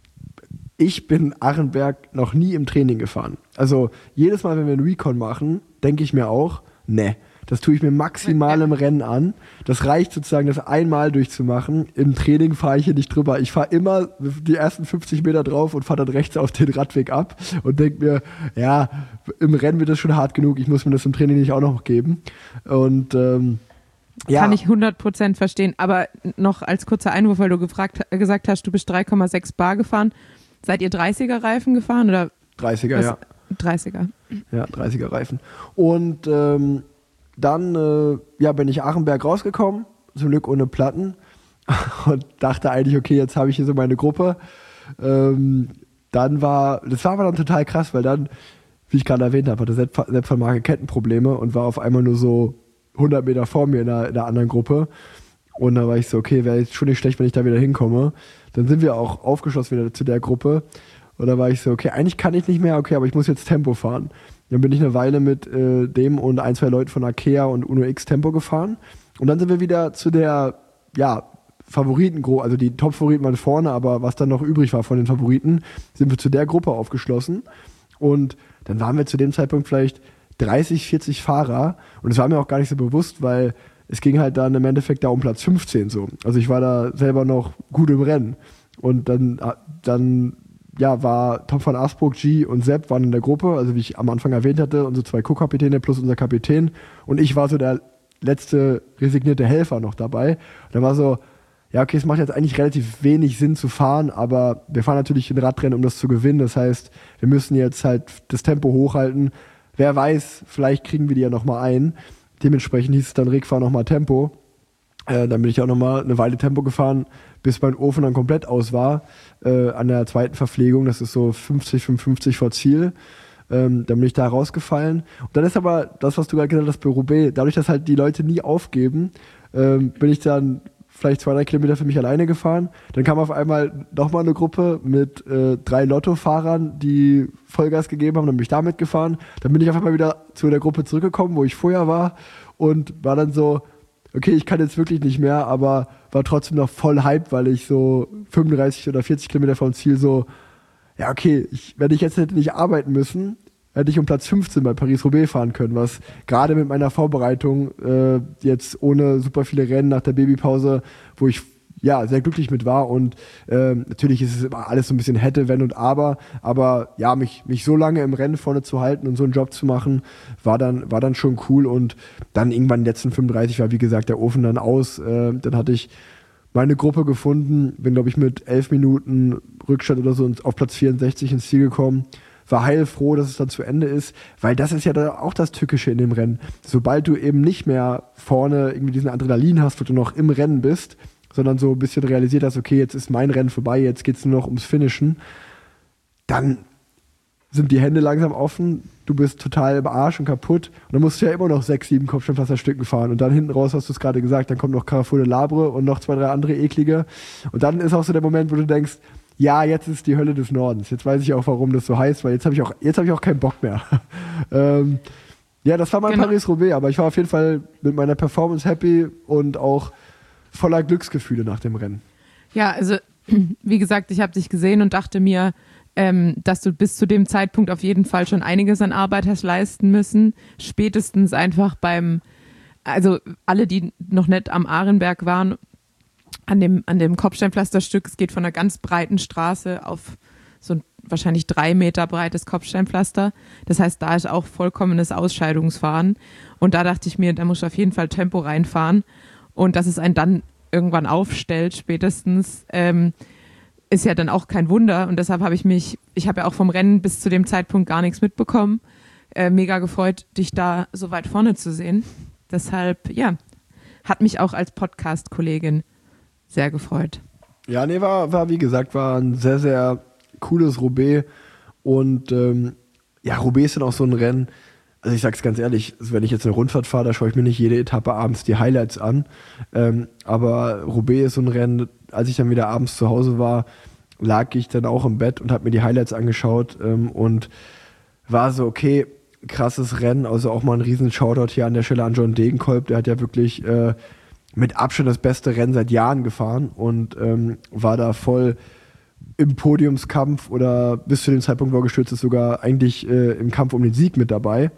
ich bin Arenberg noch nie im Training gefahren. Also jedes Mal, wenn wir einen Recon machen, denke ich mir auch, ne, das tue ich mir maximal im Rennen an. Das reicht sozusagen, das einmal durchzumachen. Im Training fahre ich hier nicht drüber. Ich fahre immer die ersten fünfzig Meter drauf und fahre dann rechts auf den Radweg ab und denke mir, ja, im Rennen wird das schon hart genug. Ich muss mir das im Training nicht auch noch geben. Und ähm, ja. Kann ich hundert Prozent verstehen. Aber noch als kurzer Einwurf, weil du gefragt, gesagt hast, du bist drei Komma sechs Bar gefahren. Seid ihr dreißiger-Reifen gefahren? Oder dreißiger, was? ja. dreißiger. Ja, dreißiger-Reifen. Und ähm, dann äh, ja, bin ich Arenberg rausgekommen, zum Glück ohne Platten, und dachte eigentlich, okay, jetzt habe ich hier so meine Gruppe. Ähm, dann war, das war aber dann total krass, weil dann, wie ich gerade erwähnt habe, hatte Sepp, Sepp van Marke Kettenprobleme und war auf einmal nur so hundert Meter vor mir in der, in der anderen Gruppe. Und da war ich so, okay, wäre jetzt schon nicht schlecht, wenn ich da wieder hinkomme. Dann sind wir auch aufgeschlossen wieder zu der Gruppe. Und da war ich so, okay, eigentlich kann ich nicht mehr, okay, aber ich muss jetzt Tempo fahren. Dann bin ich eine Weile mit äh, dem und ein, zwei Leuten von Arkea und Uno X Tempo gefahren. Und dann sind wir wieder zu der, ja, Favoriten, also die Top-Favoriten waren vorne, aber was dann noch übrig war von den Favoriten, sind wir zu der Gruppe aufgeschlossen. Und dann waren wir zu dem Zeitpunkt vielleicht dreißig, vierzig Fahrer. Und es war mir auch gar nicht so bewusst, weil es ging halt dann im Endeffekt da um Platz fünfzehn so. Also ich war da selber noch gut im Rennen. Und dann, dann ja, war Tom van Asbrook, G und Sepp waren in der Gruppe, also wie ich am Anfang erwähnt hatte, unsere zwei Co-Kapitäne plus unser Kapitän. Und ich war so der letzte resignierte Helfer noch dabei. Und dann war so, ja, okay, es macht jetzt eigentlich relativ wenig Sinn zu fahren, aber wir fahren natürlich ein Radrennen, um das zu gewinnen. Das heißt, wir müssen jetzt halt das Tempo hochhalten. Wer weiß, vielleicht kriegen wir die ja nochmal ein. Dementsprechend hieß es dann, Rick, fahr nochmal Tempo. Äh, dann bin ich auch nochmal eine Weile Tempo gefahren, bis mein Ofen dann komplett aus war, äh, an der zweiten Verpflegung. Das ist so fünfzig, fünfundfünfzig vor Ziel. Ähm, dann bin ich da rausgefallen. Und dann ist aber das, was du gerade gesagt hast, bei Roubaix, dadurch, dass halt die Leute nie aufgeben, ähm, bin ich dann vielleicht zwei, drei Kilometer für mich alleine gefahren. Dann kam auf einmal nochmal eine Gruppe mit äh, drei Lottofahrern, die Vollgas gegeben haben, dann bin ich da mitgefahren. Dann bin ich auf einmal wieder zu der Gruppe zurückgekommen, wo ich vorher war und war dann so, okay, ich kann jetzt wirklich nicht mehr, aber war trotzdem noch voll hyped, weil ich so fünfunddreißig oder vierzig Kilometer vom Ziel so, ja okay, ich, wenn ich jetzt hätte nicht arbeiten müssen, hätte ich um Platz fünfzehn bei Paris-Roubaix fahren können, was gerade mit meiner Vorbereitung äh, jetzt ohne super viele Rennen nach der Babypause, wo ich ja sehr glücklich mit war und äh, natürlich ist es immer alles so ein bisschen hätte, wenn und aber, aber ja, mich, mich so lange im Rennen vorne zu halten und so einen Job zu machen, war dann, war dann schon cool und dann irgendwann in den letzten fünfunddreißig war wie gesagt der Ofen dann aus, äh, dann hatte ich meine Gruppe gefunden, bin glaube ich mit elf Minuten Rückstand oder so auf Platz vierundsechzig ins Ziel gekommen, war heilfroh, dass es dann zu Ende ist, weil das ist ja da auch das Tückische in dem Rennen. Sobald du eben nicht mehr vorne irgendwie diesen Adrenalin hast, wo du noch im Rennen bist, sondern so ein bisschen realisiert hast, okay, jetzt ist mein Rennen vorbei, jetzt geht's nur noch ums Finishen, dann sind die Hände langsam offen, du bist total im Arsch und kaputt und dann musst du ja immer noch sechs, sieben Kopfsteinpflasterstücken fahren und dann hinten raus hast du es gerade gesagt, dann kommt noch Carrefour de Labre und noch zwei, drei andere eklige und dann ist auch so der Moment, wo du denkst, ja, jetzt ist die Hölle des Nordens. Jetzt weiß ich auch, warum das so heißt, weil jetzt habe ich auch, jetzt habe ich auch keinen Bock mehr. ähm, ja, das war mein genau. Paris-Roubaix, aber ich war auf jeden Fall mit meiner Performance happy und auch voller Glücksgefühle nach dem Rennen. Ja, also wie gesagt, ich habe dich gesehen und dachte mir, ähm, dass du bis zu dem Zeitpunkt auf jeden Fall schon einiges an Arbeit hast leisten müssen. Spätestens einfach beim, also alle, die noch nicht am Arenberg waren, an dem, an dem Kopfsteinpflasterstück, es geht von einer ganz breiten Straße auf so ein wahrscheinlich drei Meter breites Kopfsteinpflaster. Das heißt, da ist auch vollkommenes Ausscheidungsfahren. Und da dachte ich mir, da muss ich auf jeden Fall Tempo reinfahren. Und dass es einen dann irgendwann aufstellt, spätestens, ähm, ist ja dann auch kein Wunder. Und deshalb habe ich mich, ich habe ja auch vom Rennen bis zu dem Zeitpunkt gar nichts mitbekommen. Äh, mega gefreut, dich da so weit vorne zu sehen. Deshalb, ja, hat mich auch als Podcast-Kollegin sehr gefreut. Ja, nee, war, war wie gesagt, war ein sehr, sehr cooles Roubaix und ähm, ja, Roubaix ist dann auch so ein Rennen, also ich sag's ganz ehrlich, wenn ich jetzt eine Rundfahrt fahre, da schaue ich mir nicht jede Etappe abends die Highlights an, ähm, aber Roubaix ist so ein Rennen, als ich dann wieder abends zu Hause war, lag ich dann auch im Bett und habe mir die Highlights angeschaut ähm, und war so, okay, krasses Rennen, also auch mal ein riesen Shoutout hier an der Stelle an John Degenkolb, der hat ja wirklich äh, mit Abstand das beste Rennen seit Jahren gefahren und ähm, war da voll im Podiumskampf oder bis zu dem Zeitpunkt, wo er gestürzt ist, sogar eigentlich äh, im Kampf um den Sieg mit dabei.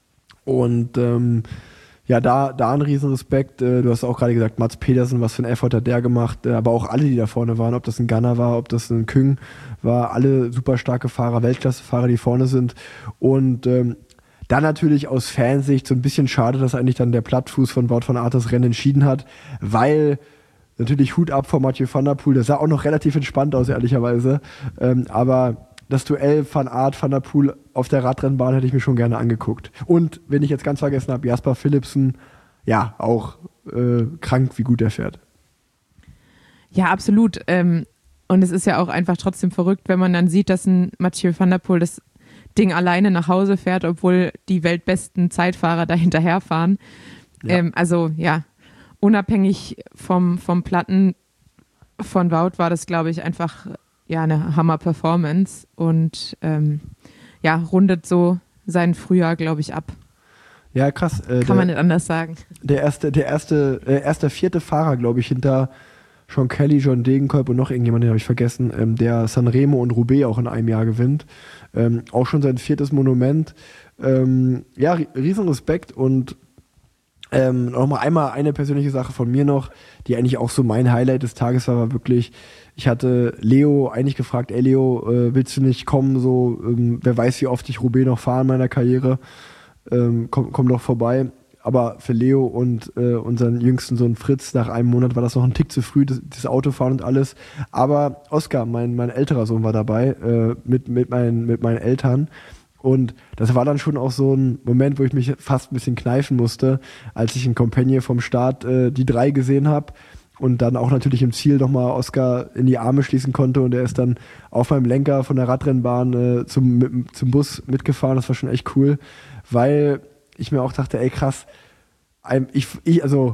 Und ähm, ja, da, da ein riesen Respekt. Äh, du hast auch gerade gesagt, Mats Pedersen, was für ein Effort hat der gemacht. Äh, aber auch alle, die da vorne waren, ob das ein Gunnar war, ob das ein Küng war, alle super starke Fahrer, Weltklassefahrer, die vorne sind. Und ähm, dann natürlich aus Fansicht so ein bisschen schade, dass eigentlich dann der Plattfuß von Wout van Aert das Rennen entschieden hat, weil natürlich Hut ab vor Mathieu van der Poel, das sah auch noch relativ entspannt aus, ehrlicherweise, ähm, aber das Duell Van Aert, Van der Poel auf der Radrennbahn hätte ich mir schon gerne angeguckt. Und, wenn ich jetzt ganz vergessen habe, Jasper Philipsen, ja, auch äh, krank, wie gut er fährt. Ja, absolut. Ähm, und es ist ja auch einfach trotzdem verrückt, wenn man dann sieht, dass ein Mathieu van der Poel das Ding alleine nach Hause fährt, obwohl die weltbesten Zeitfahrer da hinterherfahren. Ja. Ähm, also ja, unabhängig vom, vom Platten von Wout war das, glaube ich, einfach ja eine Hammer-Performance und ähm, ja, rundet so sein Frühjahr, glaube ich, ab. Ja, krass. Äh, Kann der, man nicht anders sagen. Der erste, der erste, äh, erst der vierte Fahrer, glaube ich, hinter Sean Kelly, John Degenkolb und noch irgendjemand, den habe ich vergessen, ähm, der Sanremo und Roubaix auch in einem Jahr gewinnt. Ähm, auch schon sein viertes Monument. Ähm, ja, riesen Respekt und ähm, nochmal einmal eine persönliche Sache von mir noch, die eigentlich auch so mein Highlight des Tages war, war wirklich, ich hatte Leo eigentlich gefragt, ey Leo, äh, willst du nicht kommen, so, ähm, wer weiß, wie oft ich Roubaix noch fahre in meiner Karriere, ähm, komm, komm doch vorbei. Aber für Leo und äh, unseren jüngsten Sohn Fritz, nach einem Monat war das noch ein Tick zu früh, das, das Autofahren und alles. Aber Oskar, mein, mein älterer Sohn, war dabei, äh, mit, mit, meinen, mit meinen Eltern. Und das war dann schon auch so ein Moment, wo ich mich fast ein bisschen kneifen musste, als ich in Compiègne vom Start äh, die drei gesehen habe und dann auch natürlich im Ziel nochmal Oskar in die Arme schließen konnte und er ist dann auf meinem Lenker von der Radrennbahn äh, zum, mit, zum Bus mitgefahren. Das war schon echt cool, weil ich mir auch dachte, ey krass, ich, ich, also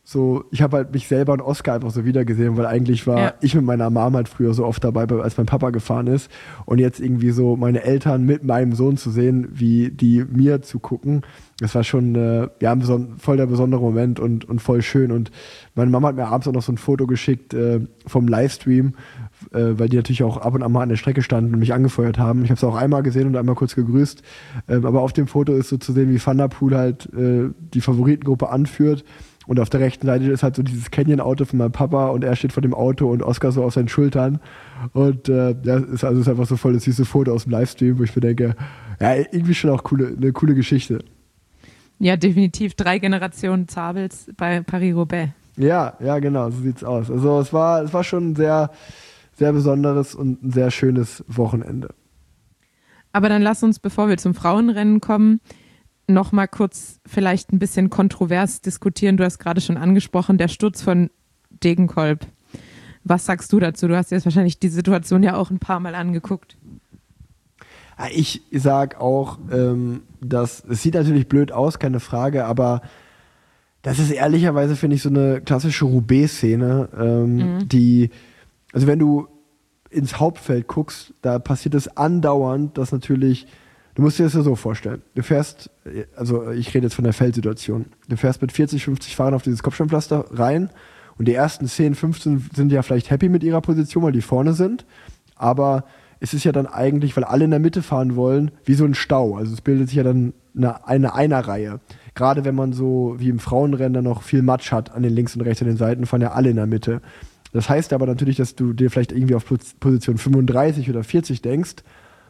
so, ich habe halt mich selber und Oscar einfach so wiedergesehen, weil eigentlich war ja. ich mit meiner Mom halt früher so oft dabei, als mein Papa gefahren ist. Und jetzt irgendwie so meine Eltern mit meinem Sohn zu sehen, wie die mir zugucken, das war schon äh, ja, ein beson- voll der besondere Moment und, und voll schön. Und meine Mama hat mir abends auch noch so ein Foto geschickt äh, vom Livestream, äh, weil die natürlich auch ab und an mal an der Strecke standen und mich angefeuert haben. Ich habe es auch einmal gesehen und einmal kurz gegrüßt. Ähm, aber auf dem Foto ist so zu sehen, wie Van der Poel halt äh, die Favoritengruppe anführt. Und auf der rechten Seite ist halt so dieses Canyon-Auto von meinem Papa und er steht vor dem Auto und Oscar so auf seinen Schultern. Und äh, ja, ist also ist einfach so voll das süße Foto aus dem Livestream, wo ich mir denke, ja, irgendwie schon auch coole, eine coole Geschichte. Ja, definitiv drei Generationen Zabels bei Paris-Roubaix. Ja, ja, genau, so sieht's aus. Also es war, es war schon ein sehr, sehr besonderes und ein sehr schönes Wochenende. Aber dann lass uns, bevor wir zum Frauenrennen kommen, noch mal kurz vielleicht ein bisschen kontrovers diskutieren. Du hast gerade schon angesprochen, der Sturz von Degenkolb. Was sagst du dazu? Du hast dir jetzt wahrscheinlich die Situation ja auch ein paar Mal angeguckt. Ich sag auch, ähm, dass es sieht natürlich blöd aus, keine Frage, aber das ist ehrlicherweise, finde ich, so eine klassische Roubaix-Szene, ähm, mhm. die, also wenn du ins Hauptfeld guckst, da passiert es andauernd, dass natürlich, du musst dir das ja so vorstellen, du fährst, also ich rede jetzt von der Feldsituation, du fährst mit vierzig, fünfzig Fahrern auf dieses Kopfsteinpflaster rein und die ersten zehn, fünfzehn sind ja vielleicht happy mit ihrer Position, weil die vorne sind, aber es ist ja dann eigentlich, weil alle in der Mitte fahren wollen, wie so ein Stau. Also es bildet sich ja dann eine, eine Einerreihe. Gerade wenn man so wie im Frauenrennen dann noch viel Matsch hat an den links und rechts an den Seiten, fahren ja alle in der Mitte. Das heißt aber natürlich, dass du dir vielleicht irgendwie auf Position fünfunddreißig oder vierzig denkst,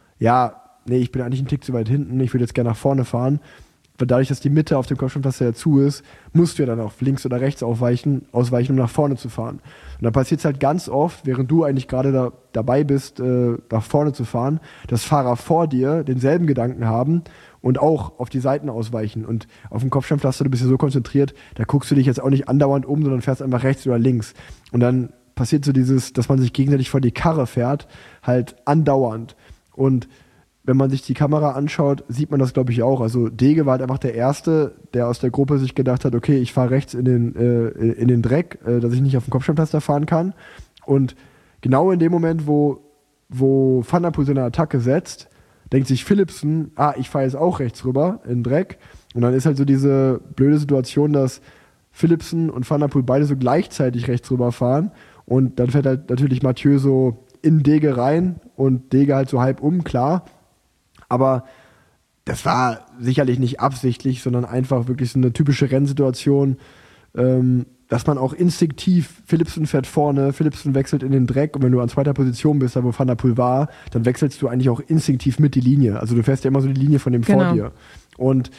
ja, nee, ich bin eigentlich einen Tick zu weit hinten, ich würde jetzt gerne nach vorne fahren. Weil dadurch, dass die Mitte auf dem Kopfsteinpflaster ja zu ist, musst du ja dann auch links oder rechts aufweichen, ausweichen, um nach vorne zu fahren. Und dann passiert es halt ganz oft, während du eigentlich gerade da, dabei bist, äh, nach vorne zu fahren, dass Fahrer vor dir denselben Gedanken haben und auch auf die Seiten ausweichen. Und auf dem Kopfsteinpflaster, du bist ja so konzentriert, da guckst du dich jetzt auch nicht andauernd um, sondern fährst einfach rechts oder links. Und dann passiert so dieses, dass man sich gegenseitig vor die Karre fährt, halt andauernd. Und wenn man sich die Kamera anschaut, sieht man das, glaube ich, auch. Also Dege war halt einfach der Erste, der aus der Gruppe sich gedacht hat, okay, ich fahre rechts in den, äh, in den Dreck, äh, dass ich nicht auf dem Kopfsteinpflaster fahren kann. Und genau in dem Moment, wo, wo Van der Poel seine Attacke setzt, denkt sich Philipsen, ah, ich fahre jetzt auch rechts rüber in den Dreck. Und dann ist halt so diese blöde Situation, dass Philipsen und Van der Poel beide so gleichzeitig rechts rüber fahren. Und dann fährt halt natürlich Mathieu so in Dege rein und Dege halt so halb um, klar. Aber das war sicherlich nicht absichtlich, sondern einfach wirklich so eine typische Rennsituation, ähm, dass man auch instinktiv, Philipsen fährt vorne, Philipsen wechselt in den Dreck und wenn du an zweiter Position bist, da wo Van der Poel war, dann wechselst du eigentlich auch instinktiv mit die Linie. Also du fährst ja immer so die Linie von dem genau. vor dir. Und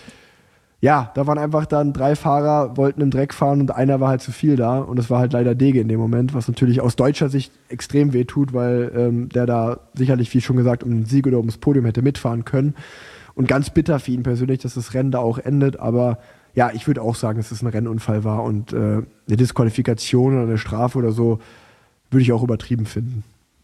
ja, da waren einfach dann drei Fahrer, wollten im Dreck fahren und einer war halt zu viel da und das war halt leider Dege in dem Moment, was natürlich aus deutscher Sicht extrem weh tut, weil ähm, der da sicherlich, wie schon gesagt, um den Sieg oder ums Podium hätte mitfahren können und ganz bitter für ihn persönlich, dass das Rennen da auch endet, aber ja, ich würde auch sagen, dass es ein Rennunfall war und äh, eine Disqualifikation oder eine Strafe oder so würde ich auch übertrieben finden.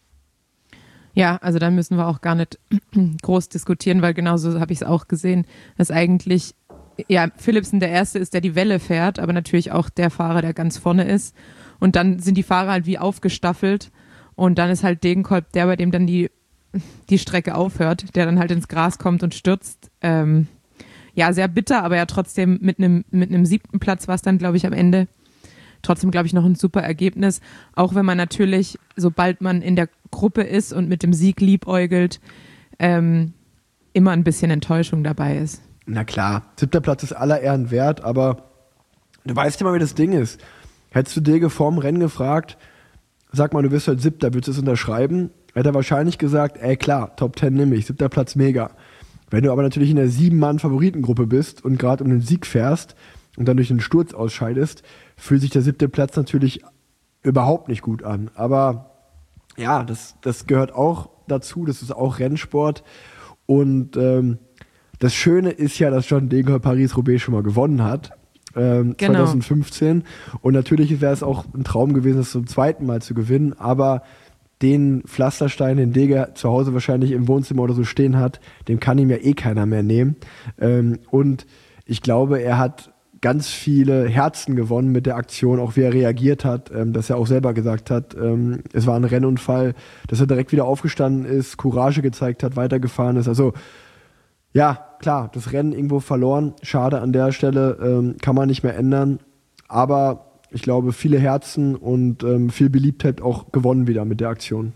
Ja, also da müssen wir auch gar nicht groß diskutieren, weil genauso habe ich es auch gesehen, dass eigentlich ja, Philipsen der Erste ist, der die Welle fährt, aber natürlich auch der Fahrer, der ganz vorne ist. Und dann sind die Fahrer halt wie aufgestaffelt und dann ist halt Degenkolb der, bei dem dann die, die Strecke aufhört, der dann halt ins Gras kommt und stürzt. Ähm, ja, sehr bitter, aber ja trotzdem mit einem mit einem siebten Platz war es dann, glaube ich, am Ende. Trotzdem, glaube ich, noch ein super Ergebnis. Auch wenn man natürlich, sobald man in der Gruppe ist und mit dem Sieg liebäugelt, ähm, immer ein bisschen Enttäuschung dabei ist. Na klar, siebter Platz ist aller Ehren wert, aber du weißt ja mal, wie das Ding ist. Hättest du Dege vorm Rennen gefragt, sag mal, du wirst halt Siebter, willst du es unterschreiben? Hätte er wahrscheinlich gesagt, ey klar, Top Ten nehme ich, siebter Platz mega. Wenn du aber natürlich in der sieben-Mann-Favoritengruppe bist und gerade um den Sieg fährst und dann durch den Sturz ausscheidest, fühlt sich der siebte Platz natürlich überhaupt nicht gut an. Aber ja, das, das gehört auch dazu, das ist auch Rennsport und ähm, das Schöne ist ja, dass John Degenkolb Paris-Roubaix schon mal gewonnen hat, ähm, genau. zwanzig fünfzehn. Und natürlich wäre es auch ein Traum gewesen, das zum zweiten Mal zu gewinnen. Aber den Pflasterstein, den Dege zu Hause wahrscheinlich im Wohnzimmer oder so stehen hat, den kann ihm ja eh keiner mehr nehmen. Ähm, und ich glaube, er hat ganz viele Herzen gewonnen mit der Aktion, auch wie er reagiert hat, ähm, dass er auch selber gesagt hat, ähm, es war ein Rennunfall, dass er direkt wieder aufgestanden ist, Courage gezeigt hat, weitergefahren ist. Also ja, klar, das Rennen irgendwo verloren, schade an der Stelle, ähm, kann man nicht mehr ändern, aber ich glaube, viele Herzen und ähm, viel Beliebtheit auch gewonnen wieder mit der Aktion.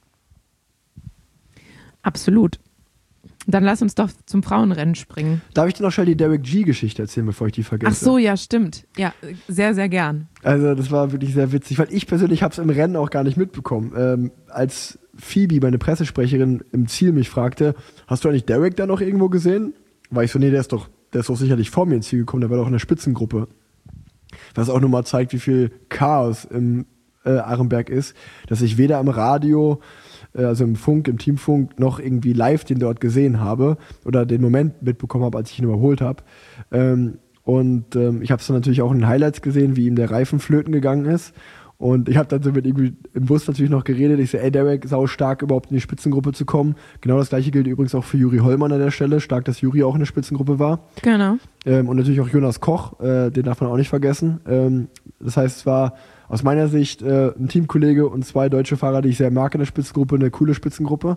Absolut. Dann lass uns doch zum Frauenrennen springen. Darf ich dir noch schnell die Derek G-Geschichte erzählen, bevor ich die vergesse? Ach so, ja, stimmt. Ja, sehr, sehr gern. Also das war wirklich sehr witzig, weil ich persönlich habe es im Rennen auch gar nicht mitbekommen. Ähm, als Phoebe, meine Pressesprecherin, im Ziel mich fragte, hast du eigentlich Derek da noch irgendwo gesehen? War ich so, nee, der ist doch, der ist doch sicherlich vor mir ins Ziel gekommen, der war doch in der Spitzengruppe. Was auch nochmal zeigt, wie viel Chaos im äh, Arenberg ist, dass ich weder im Radio, äh, also im Funk, im Teamfunk, noch irgendwie live den dort gesehen habe oder den Moment mitbekommen habe, als ich ihn überholt habe. Ähm, und ähm, ich habe es dann natürlich auch in den Highlights gesehen, wie ihm der Reifen flöten gegangen ist. Und ich habe dann so mit irgendwie im Bus natürlich noch geredet. Ich so, ey Derek, sau stark überhaupt in die Spitzengruppe zu kommen. Genau das gleiche gilt übrigens auch für Juri Hollmann an der Stelle. Stark, dass Juri auch in der Spitzengruppe war. Genau. Ähm, und natürlich auch Jonas Koch, äh, den darf man auch nicht vergessen. Ähm, das heißt, es war aus meiner Sicht äh, ein Teamkollege und zwei deutsche Fahrer, die ich sehr mag in der Spitzengruppe, eine coole Spitzengruppe.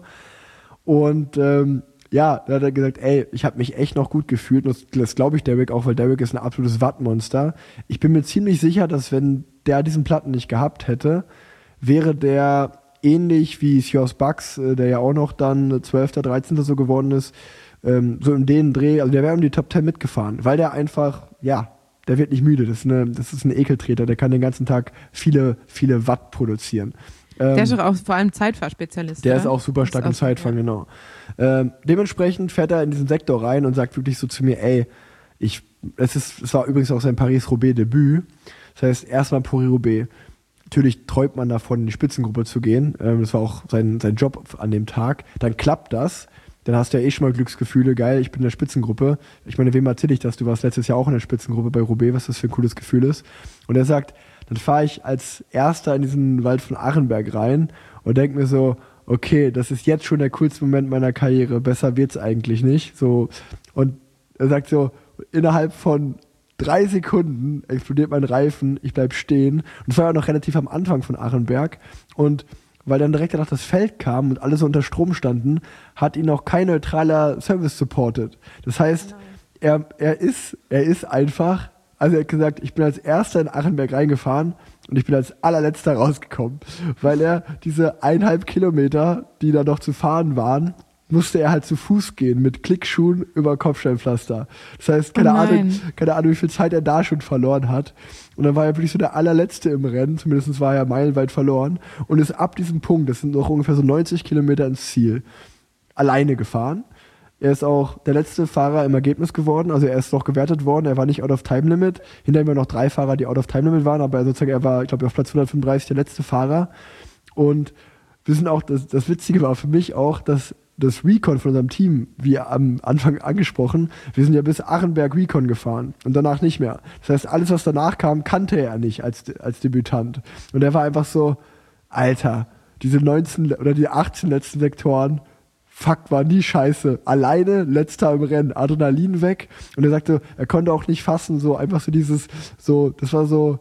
Und ähm, ja, da hat er gesagt, ey, ich habe mich echt noch gut gefühlt. Und das, das glaube ich Derek auch, weil Derek ist ein absolutes Wattmonster. Ich bin mir ziemlich sicher, dass wenn der diesen Platten nicht gehabt hätte, wäre der ähnlich wie Sjors Bucks, äh, der ja auch noch dann zwölfter, dreizehnter so geworden ist, ähm, so in den Dreh, also der wäre um die Top zehn mitgefahren, weil der einfach, ja, der wird nicht müde, das ist, eine, das ist ein Ekeltreter, der kann den ganzen Tag viele, viele Watt produzieren. Ähm, der ist doch auch vor allem Zeitfahrspezialist. Der oder? ist auch super stark im auch, Zeitfahren, ja. genau. Ähm, dementsprechend fährt er in diesen Sektor rein und sagt wirklich so zu mir, ey, ich, es ist, es war übrigens auch sein Paris-Roubaix-Debüt. Das heißt, erstmal Paris-Roubaix. Natürlich träumt man davon, in die Spitzengruppe zu gehen. Ähm, das war auch sein, sein Job an dem Tag. Dann klappt das. Dann hast du ja eh schon mal Glücksgefühle. Geil, ich bin in der Spitzengruppe. Ich meine, wem erzähle ich das? Du warst letztes Jahr auch in der Spitzengruppe bei Roubaix, was das für ein cooles Gefühl ist. Und er sagt, dann fahre ich als Erster in diesen Wald von Arenberg rein und denke mir so, okay, das ist jetzt schon der coolste Moment meiner Karriere. Besser wird's eigentlich nicht. So. Und er sagt so, innerhalb von drei Sekunden explodiert mein Reifen, ich bleib stehen. Und das war ja noch relativ am Anfang von Arenberg. Und weil dann direkt danach das Feld kam und alle so unter Strom standen, hat ihn auch kein neutraler Service supported. Das heißt, er, er, ist, er ist einfach, also er hat gesagt, ich bin als Erster in Arenberg reingefahren und ich bin als Allerletzter rausgekommen. Weil er diese eineinhalb Kilometer, die da noch zu fahren waren, musste er halt zu Fuß gehen mit Klickschuhen über Kopfsteinpflaster. Das heißt, keine, Oh Ahnung, keine Ahnung, wie viel Zeit er da schon verloren hat. Und dann war er wirklich so der Allerletzte im Rennen, zumindest war er meilenweit verloren und ist ab diesem Punkt, das sind noch ungefähr so neunzig Kilometer ins Ziel, alleine gefahren. Er ist auch der letzte Fahrer im Ergebnis geworden, also er ist noch gewertet worden, er war nicht out of time limit. Hinter ihm waren noch drei Fahrer, die out of time limit waren, aber sozusagen er war, ich glaube, auf Platz hundertfünfunddreißig der letzte Fahrer. Und wir sind auch, das, das Witzige war für mich auch, dass das Recon von unserem Team, wie am Anfang angesprochen, wir sind ja bis Arenberg Recon gefahren und danach nicht mehr. Das heißt, alles, was danach kam, kannte er nicht als, als Debütant. Und er war einfach so, Alter, diese neunzehn oder die achtzehn letzten Sektoren, fuck, war nie scheiße. Alleine, letzter im Rennen, Adrenalin weg. Und er sagte, er konnte auch nicht fassen, so einfach so dieses, so, das war so,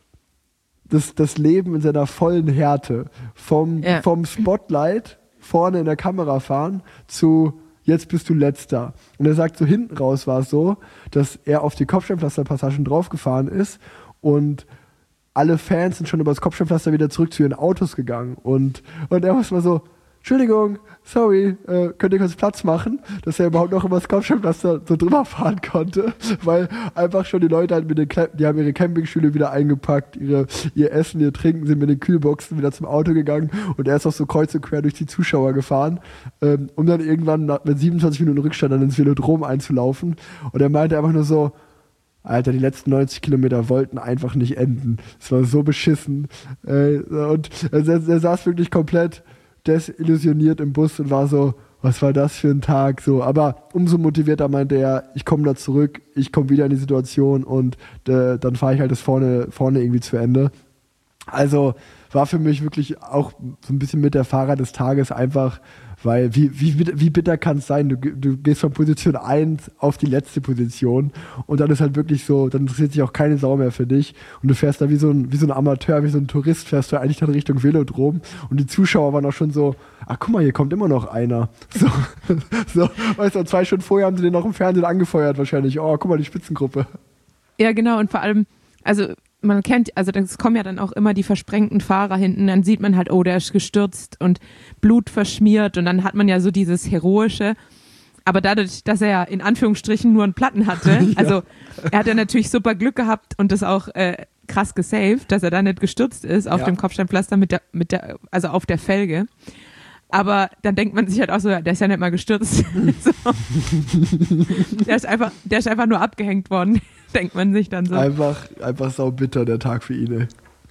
das, das Leben in seiner vollen Härte. Vom, ja. vom Spotlight vorne in der Kamera fahren zu jetzt bist du Letzter. Und er sagt, so hinten raus war es so, dass er auf die Kopfsteinpflasterpassagen draufgefahren ist und alle Fans sind schon über das Kopfsteinpflaster wieder zurück zu ihren Autos gegangen. Und, und er muss mal so, Entschuldigung, sorry, äh, könnt ihr kurz Platz machen, dass er überhaupt noch über das Kopfsteinpflaster so drüber fahren konnte, weil einfach schon die Leute halt mit den Kle- die haben ihre Campingstühle wieder eingepackt, ihre, ihr Essen, ihr Trinken, sind mit den Kühlboxen wieder zum Auto gegangen und er ist auch so kreuz und quer durch die Zuschauer gefahren, ähm, um dann irgendwann mit siebenundzwanzig Minuten Rückstand dann ins Velodrom einzulaufen und er meinte einfach nur so, Alter, die letzten neunzig Kilometer wollten einfach nicht enden. Es war so beschissen. Äh, und er, er saß wirklich komplett desillusioniert im Bus und war so, was war das für ein Tag? So, aber umso motivierter meinte er, ich komme da zurück, ich komme wieder in die Situation und äh, dann fahre ich halt das vorne, vorne irgendwie zu Ende. Also war für mich wirklich auch so ein bisschen mit der Fahrer des Tages einfach, weil wie, wie, wie bitter kann es sein? Du, du gehst von Position eins auf die letzte Position und dann ist halt wirklich so, dann interessiert sich auch keine Sau mehr für dich und du fährst da wie so ein, wie so ein Amateur, wie so ein Tourist, fährst du eigentlich dann Richtung Velodrom und die Zuschauer waren auch schon so, ach guck mal, hier kommt immer noch einer. So, so weißt du, zwei Stunden vorher haben sie den noch im Fernsehen angefeuert wahrscheinlich. Oh, guck mal, die Spitzengruppe. Ja, genau, und vor allem, also man kennt, also es kommen ja dann auch immer die versprengten Fahrer hinten, dann sieht man halt, oh, der ist gestürzt und Blut verschmiert und dann hat man ja so dieses Heroische, aber dadurch, dass er ja in Anführungsstrichen nur einen Platten hatte, ja. Also er hat ja natürlich super Glück gehabt und das auch äh, krass gesaved, dass er da nicht gestürzt ist auf ja. dem Kopfsteinpflaster mit der, mit der, also auf der Felge. Aber dann denkt man sich halt auch so, der ist ja nicht mal gestürzt. So. Der ist einfach, der ist einfach nur abgehängt worden, denkt man sich dann so. Einfach, einfach saubitter, der Tag für ihn.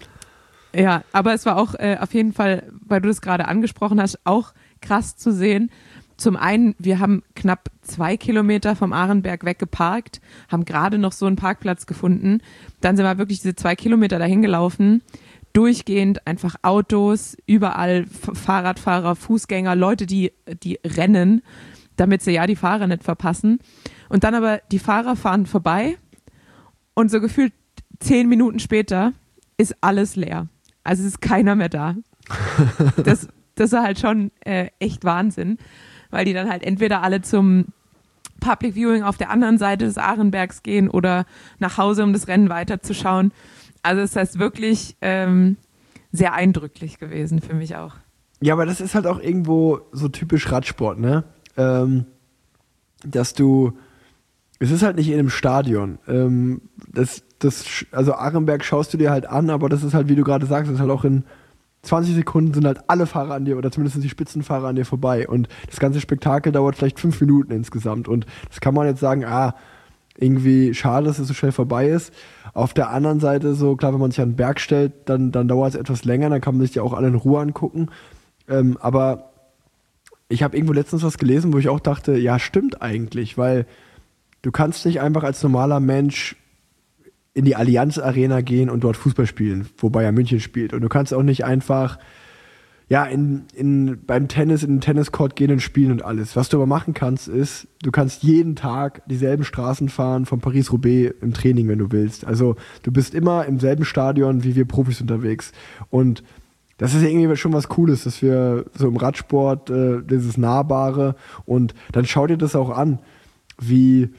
Ey. Ja, aber es war auch äh, auf jeden Fall, weil du das gerade angesprochen hast, auch krass zu sehen. Zum einen, wir haben knapp zwei Kilometer vom Arenberg weg geparkt, haben gerade noch so einen Parkplatz gefunden. Dann sind wir wirklich diese zwei Kilometer dahin gelaufen. Durchgehend einfach Autos, überall F- Fahrradfahrer, Fußgänger, Leute, die, die rennen, damit sie ja die Fahrer nicht verpassen. Und dann aber die Fahrer fahren vorbei und so gefühlt zehn Minuten später ist alles leer. Also es ist keiner mehr da. Das, das war halt schon äh, echt Wahnsinn, weil die dann halt entweder alle zum Public Viewing auf der anderen Seite des Arenbergs gehen oder nach Hause, um das Rennen weiterzuschauen. Also es ist wirklich ähm, sehr eindrücklich gewesen für mich auch. Ja, aber das ist halt auch irgendwo so typisch Radsport, ne? Ähm, dass du, es ist halt nicht in einem Stadion. Ähm, das, das, also Arenberg schaust du dir halt an, aber das ist halt, wie du gerade sagst, das ist halt auch in zwanzig Sekunden sind halt alle Fahrer an dir oder zumindest die Spitzenfahrer an dir vorbei und das ganze Spektakel dauert vielleicht fünf Minuten insgesamt und das kann man jetzt sagen, ah, irgendwie schade, dass es so schnell vorbei ist. Auf der anderen Seite so, klar, wenn man sich an den Berg stellt, dann, dann dauert es etwas länger, dann kann man sich die auch alle in Ruhe angucken. Ähm, aber ich habe irgendwo letztens was gelesen, wo ich auch dachte, ja, stimmt eigentlich, weil du kannst nicht einfach als normaler Mensch in die Allianz Arena gehen und dort Fußball spielen, wo Bayern München spielt. Und du kannst auch nicht einfach ja, in, in, beim Tennis in den Tenniscourt gehen und spielen und alles. Was du aber machen kannst, ist, du kannst jeden Tag dieselben Straßen fahren von Paris-Roubaix im Training, wenn du willst. Also du bist immer im selben Stadion wie wir Profis unterwegs. Und das ist irgendwie schon was Cooles, dass wir so im Radsport äh, dieses Nahbare und dann schau dir das auch an, wie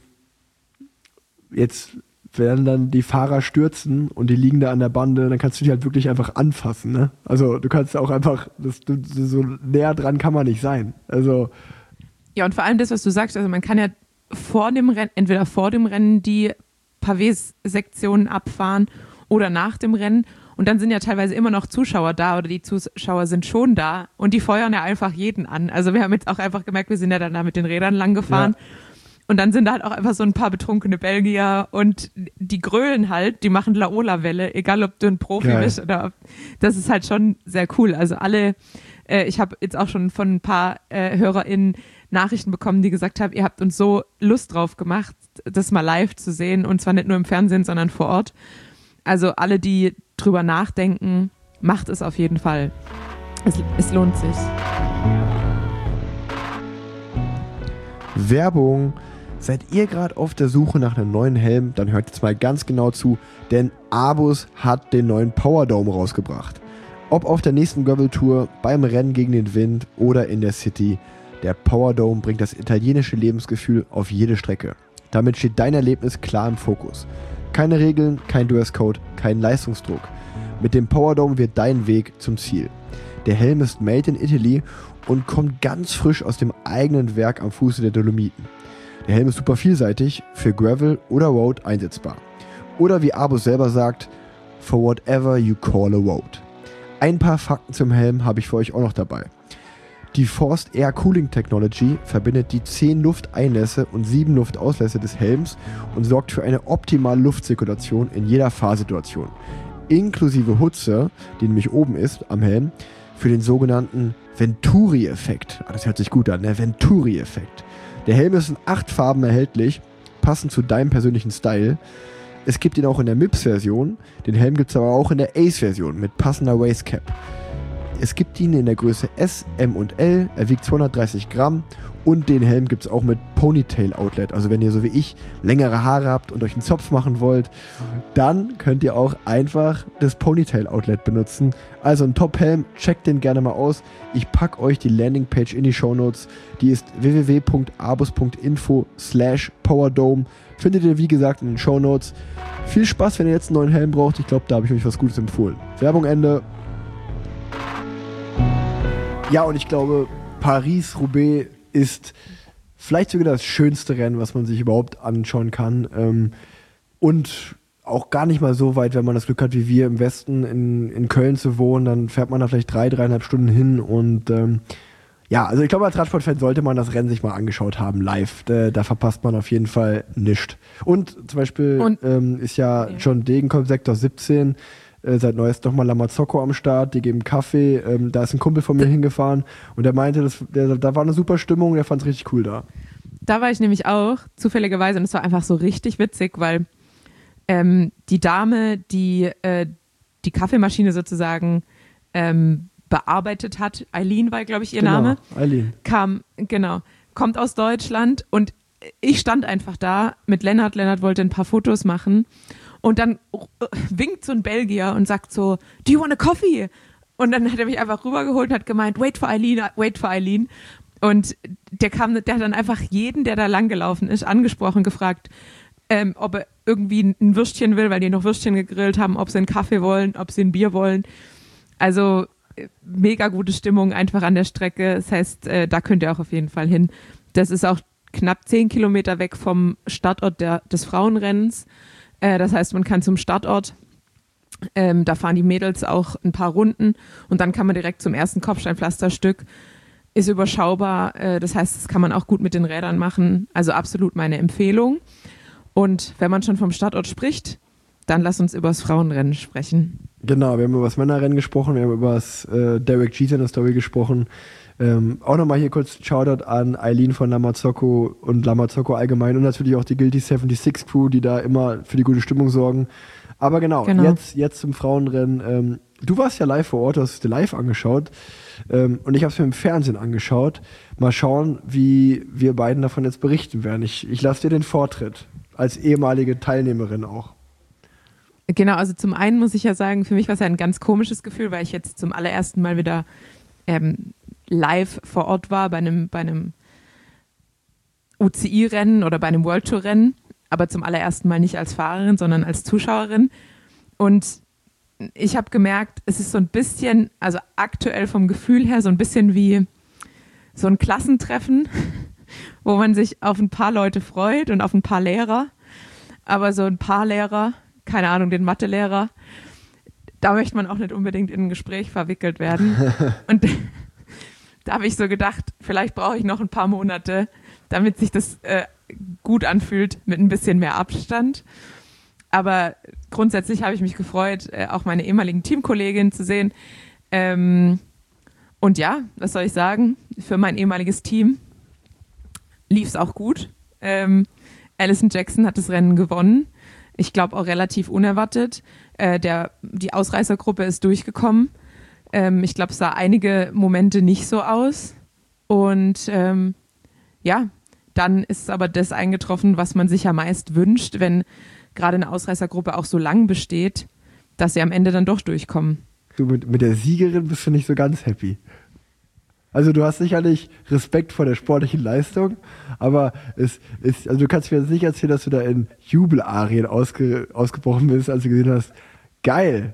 jetzt werden dann die Fahrer stürzen und die liegen da an der Bande, dann kannst du die halt wirklich einfach anfassen, ne? Also du kannst auch einfach, das, du, so näher dran kann man nicht sein. Also ja, und vor allem das, was du sagst, also man kann ja vor dem Rennen, entweder vor dem Rennen die Pavé-Sektionen abfahren oder nach dem Rennen und dann sind ja teilweise immer noch Zuschauer da oder die Zuschauer sind schon da und die feuern ja einfach jeden an. Also wir haben jetzt auch einfach gemerkt, wir sind ja dann da mit den Rädern lang gefahren. Ja. Und dann sind da halt auch einfach so ein paar betrunkene Belgier und die grölen halt, die machen Laola-Welle, egal ob du ein Profi Geil. bist oder ob, das ist halt schon sehr cool. Also alle, äh, ich habe jetzt auch schon von ein paar äh, HörerInnen Nachrichten bekommen, die gesagt haben, ihr habt uns so Lust drauf gemacht, das mal live zu sehen und zwar nicht nur im Fernsehen, sondern vor Ort. Also alle, die drüber nachdenken, macht es auf jeden Fall. Es, es lohnt sich. Werbung. Seid ihr gerade auf der Suche nach einem neuen Helm, dann hört jetzt mal ganz genau zu, denn Abus hat den neuen Power Dome rausgebracht. Ob auf der nächsten Gravel-Tour, beim Rennen gegen den Wind oder in der City, der Power Dome bringt das italienische Lebensgefühl auf jede Strecke. Damit steht dein Erlebnis klar im Fokus. Keine Regeln, kein Dresscode, kein Leistungsdruck. Mit dem Power Dome wird dein Weg zum Ziel. Der Helm ist made in Italy und kommt ganz frisch aus dem eigenen Werk am Fuße der Dolomiten. Der Helm ist super vielseitig, für Gravel oder Road einsetzbar. Oder wie Abus selber sagt, for whatever you call a road. Ein paar Fakten zum Helm habe ich für euch auch noch dabei. Die Forced Air Cooling Technology verbindet die zehn Lufteinlässe und sieben Luftauslässe des Helms und sorgt für eine optimale Luftzirkulation in jeder Fahrsituation. Inklusive Hutze, die nämlich oben ist am Helm, für den sogenannten Venturi-Effekt. Ah, das hört sich gut an, ne? Venturi-Effekt. Der Helm ist in acht Farben erhältlich, passend zu deinem persönlichen Style. Es gibt ihn auch in der M I P S-Version, den Helm gibt es aber auch in der Ace-Version mit passender Waistcap. Es gibt ihn in der Größe S, M und L, er wiegt zweihundertdreißig Gramm und den Helm gibt es auch mit Ponytail-Outlet. Also wenn ihr so wie ich längere Haare habt und euch einen Zopf machen wollt, dann könnt ihr auch einfach das Ponytail-Outlet benutzen. Also ein Top-Helm, checkt den gerne mal aus. Ich packe euch die Landingpage in die Shownotes. Die ist w w w punkt abus punkt info slash powerdome. Findet ihr wie gesagt in den Shownotes. Viel Spaß, wenn ihr jetzt einen neuen Helm braucht. Ich glaube, da habe ich euch was Gutes empfohlen. Werbung Ende. Ja, und ich glaube, Paris-Roubaix ist vielleicht sogar das schönste Rennen, was man sich überhaupt anschauen kann. Ähm, und auch gar nicht mal so weit, wenn man das Glück hat, wie wir im Westen in, in Köln zu wohnen, dann fährt man da vielleicht drei, dreieinhalb Stunden hin. Und ähm, ja, also ich glaube, als Radsportfan sollte man das Rennen sich mal angeschaut haben, live. Da, da verpasst man auf jeden Fall nichts. Und zum Beispiel und, ähm, ist ja, ja John Degenkolb, Sektor siebzehn, Äh, seit neuestem nochmal Lamazocco am Start, die geben Kaffee, ähm, da ist ein Kumpel von mir hingefahren und der meinte, das, der, da war eine super Stimmung, der fand es richtig cool da. Da war ich nämlich auch, zufälligerweise, und es war einfach so richtig witzig, weil ähm, die Dame, die äh, die Kaffeemaschine sozusagen ähm, bearbeitet hat, Eileen war, glaube ich, ihr genau, Name, Eileen. kam, genau, kommt aus Deutschland und ich stand einfach da mit Lennart, Lennart wollte ein paar Fotos machen. Und dann winkt so ein Belgier und sagt so, do you want a coffee? Und dann hat er mich einfach rübergeholt und hat gemeint, wait for Eileen, wait for Eileen. Und der kam, der hat dann einfach jeden, der da langgelaufen ist, angesprochen, gefragt, ähm, ob er irgendwie ein Würstchen will, weil die noch Würstchen gegrillt haben, ob sie einen Kaffee wollen, ob sie ein Bier wollen. Also mega gute Stimmung einfach an der Strecke. Das heißt, äh, da könnt ihr auch auf jeden Fall hin. Das ist auch knapp zehn Kilometer weg vom Startort der, des Frauenrennens. Das heißt, man kann zum Startort, ähm, da fahren die Mädels auch ein paar Runden und dann kann man direkt zum ersten Kopfsteinpflasterstück. Ist überschaubar, äh, das heißt, das kann man auch gut mit den Rädern machen. Also absolut meine Empfehlung. Und wenn man schon vom Startort spricht, dann lass uns über das Frauenrennen sprechen. Genau, wir haben über das Männerrennen gesprochen, wir haben über das äh, Derek Jeter in der Story gesprochen. Ähm, auch nochmal hier kurz Shoutout an Eileen von Lamazocco und Lamazocco allgemein und natürlich auch die Guilty seventy-six Crew, die da immer für die gute Stimmung sorgen. Aber genau, genau. Jetzt, jetzt zum Frauenrennen. Ähm, du warst ja live vor Ort, du hast es dir live angeschaut ähm, und ich habe es mir im Fernsehen angeschaut. Mal schauen, wie wir beiden davon jetzt berichten werden. Ich, ich lasse dir den Vortritt, als ehemalige Teilnehmerin auch. Genau, also zum einen muss ich ja sagen, für mich war es ja ein ganz komisches Gefühl, weil ich jetzt zum allerersten Mal wieder ähm, live vor Ort war bei einem, bei einem U C I-Rennen oder bei einem World Tour-Rennen, aber zum allerersten Mal nicht als Fahrerin, sondern als Zuschauerin. Und ich habe gemerkt, es ist so ein bisschen, also aktuell vom Gefühl her, so ein bisschen wie so ein Klassentreffen, wo man sich auf ein paar Leute freut und auf ein paar Lehrer. Aber so ein paar Lehrer, keine Ahnung, den Mathelehrer, da möchte man auch nicht unbedingt in ein Gespräch verwickelt werden. Und da habe ich so gedacht, vielleicht brauche ich noch ein paar Monate, damit sich das äh, gut anfühlt, mit ein bisschen mehr Abstand. Aber grundsätzlich habe ich mich gefreut, äh, auch meine ehemaligen Teamkolleginnen zu sehen. Ähm, und ja, was soll ich sagen? Für mein ehemaliges Team lief es auch gut. Ähm, Alison Jackson hat das Rennen gewonnen. Ich glaube auch relativ unerwartet. Äh, der, die Ausreißergruppe ist durchgekommen. Ähm, ich glaube, es sah einige Momente nicht so aus. Und ähm, ja, dann ist aber das eingetroffen, was man sich ja meist wünscht, wenn gerade eine Ausreißergruppe auch so lang besteht, dass sie am Ende dann doch durchkommen. Du mit, mit der Siegerin bist du nicht so ganz happy. Also du hast sicherlich Respekt vor der sportlichen Leistung, aber es ist, also du kannst mir jetzt nicht erzählen, dass du da in Jubelarien ausge, ausgebrochen bist, als du gesehen hast, geil.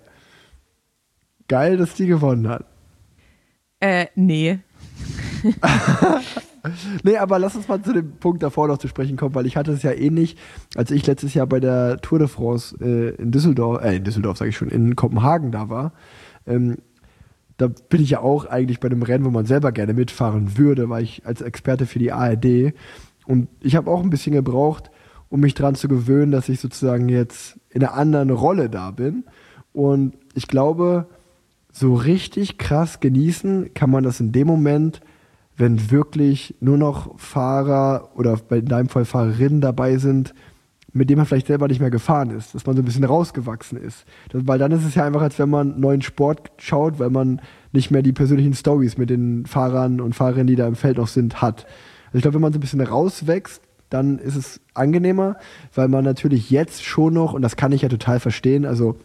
Geil, dass die gewonnen hat. Äh, nee. Nee, aber lass uns mal zu dem Punkt davor noch zu sprechen kommen, weil ich hatte es ja ähnlich, als ich letztes Jahr bei der Tour de France äh, in Düsseldorf, äh, in Düsseldorf sage ich schon, in Kopenhagen da war. Ähm, da bin ich ja auch eigentlich bei einem Rennen, wo man selber gerne mitfahren würde, weil ich als Experte für die A R D und ich habe auch ein bisschen gebraucht, um mich dran zu gewöhnen, dass ich sozusagen jetzt in einer anderen Rolle da bin. Und ich glaube, so richtig krass genießen kann man das in dem Moment, wenn wirklich nur noch Fahrer oder in deinem Fall Fahrerinnen dabei sind, mit dem man vielleicht selber nicht mehr gefahren ist, dass man so ein bisschen rausgewachsen ist. Das, weil dann ist es ja einfach, als wenn man einen neuen Sport schaut, weil man nicht mehr die persönlichen Storys mit den Fahrern und Fahrerinnen, die da im Feld noch sind, hat. Also ich glaube, wenn man so ein bisschen rauswächst, dann ist es angenehmer, weil man natürlich jetzt schon noch, und das kann ich ja total verstehen, also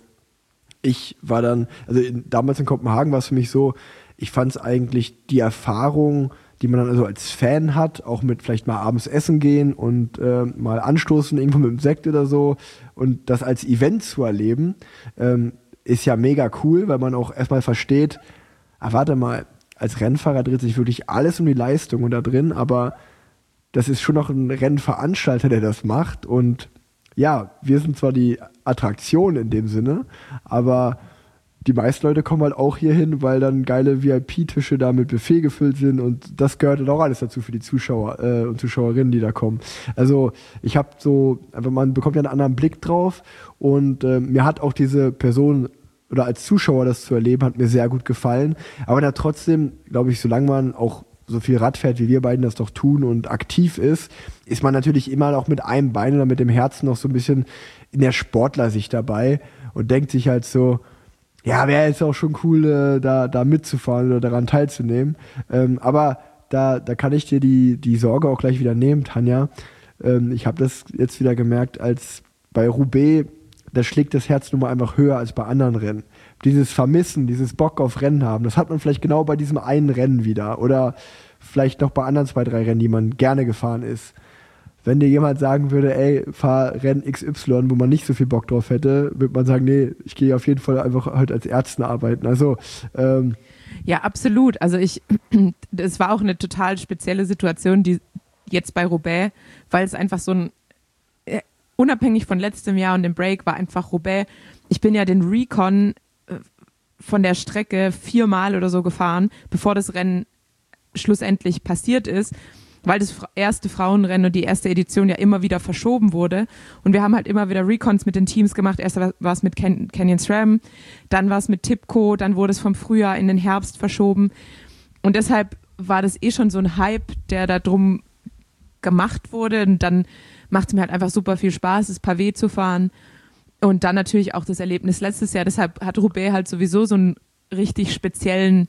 ich war dann, also in, damals in Kopenhagen war es für mich so, ich fand es eigentlich die Erfahrung, die man dann also als Fan hat, auch mit vielleicht mal abends essen gehen und äh, mal anstoßen, irgendwo mit dem Sekt oder so, und das als Event zu erleben, ähm, ist ja mega cool, weil man auch erstmal versteht, ah, warte mal, als Rennfahrer dreht sich wirklich alles um die Leistung und da drin, aber das ist schon noch ein Rennveranstalter, der das macht, und ja, wir sind zwar die Attraktion in dem Sinne, aber die meisten Leute kommen halt auch hier hin, weil dann geile V I P-Tische da mit Buffet gefüllt sind, und das gehört dann auch alles dazu für die Zuschauer äh, und Zuschauerinnen, die da kommen. Also ich habe so, einfach man bekommt ja einen anderen Blick drauf, und äh, mir hat auch diese Person oder als Zuschauer das zu erleben, hat mir sehr gut gefallen. Aber da trotzdem, glaube ich, solange man auch so viel Rad fährt, wie wir beiden das doch tun und aktiv ist, ist man natürlich immer noch mit einem Bein oder mit dem Herzen noch so ein bisschen in der Sportlersicht dabei und denkt sich halt so, ja, wäre jetzt auch schon cool, äh, da, da mitzufahren oder daran teilzunehmen. Ähm, aber da, da kann ich dir die, die Sorge auch gleich wieder nehmen, Tanja. Ähm, ich habe das jetzt wieder gemerkt, als bei Roubaix, da schlägt das Herz nun mal einfach höher als bei anderen Rennen. Dieses Vermissen, dieses Bock auf Rennen haben, das hat man vielleicht genau bei diesem einen Rennen wieder oder vielleicht noch bei anderen zwei, drei Rennen, die man gerne gefahren ist. Wenn dir jemand sagen würde, ey, fahr Rennen X Y, wo man nicht so viel Bock drauf hätte, würde man sagen, nee, ich gehe auf jeden Fall einfach halt als Ärztin arbeiten. Also ähm ja, absolut. Also ich, es war auch eine total spezielle Situation, die jetzt bei Roubaix, weil es einfach so ein, äh, unabhängig von letztem Jahr und dem Break, war einfach Roubaix. Ich bin ja den Recon äh, von der Strecke viermal oder so gefahren, bevor das Rennen schlussendlich passiert ist, weil das erste Frauenrennen und die erste Edition ja immer wieder verschoben wurde. Und wir haben halt immer wieder Recons mit den Teams gemacht. Erst war es mit Ken- Canyon SRAM, dann war es mit Tipco, dann wurde es vom Frühjahr in den Herbst verschoben. Und deshalb war das eh schon so ein Hype, der da drum gemacht wurde. Und dann macht es mir halt einfach super viel Spaß, das Pavé zu fahren. Und dann natürlich auch das Erlebnis letztes Jahr. Deshalb hat Roubaix halt sowieso so einen richtig speziellen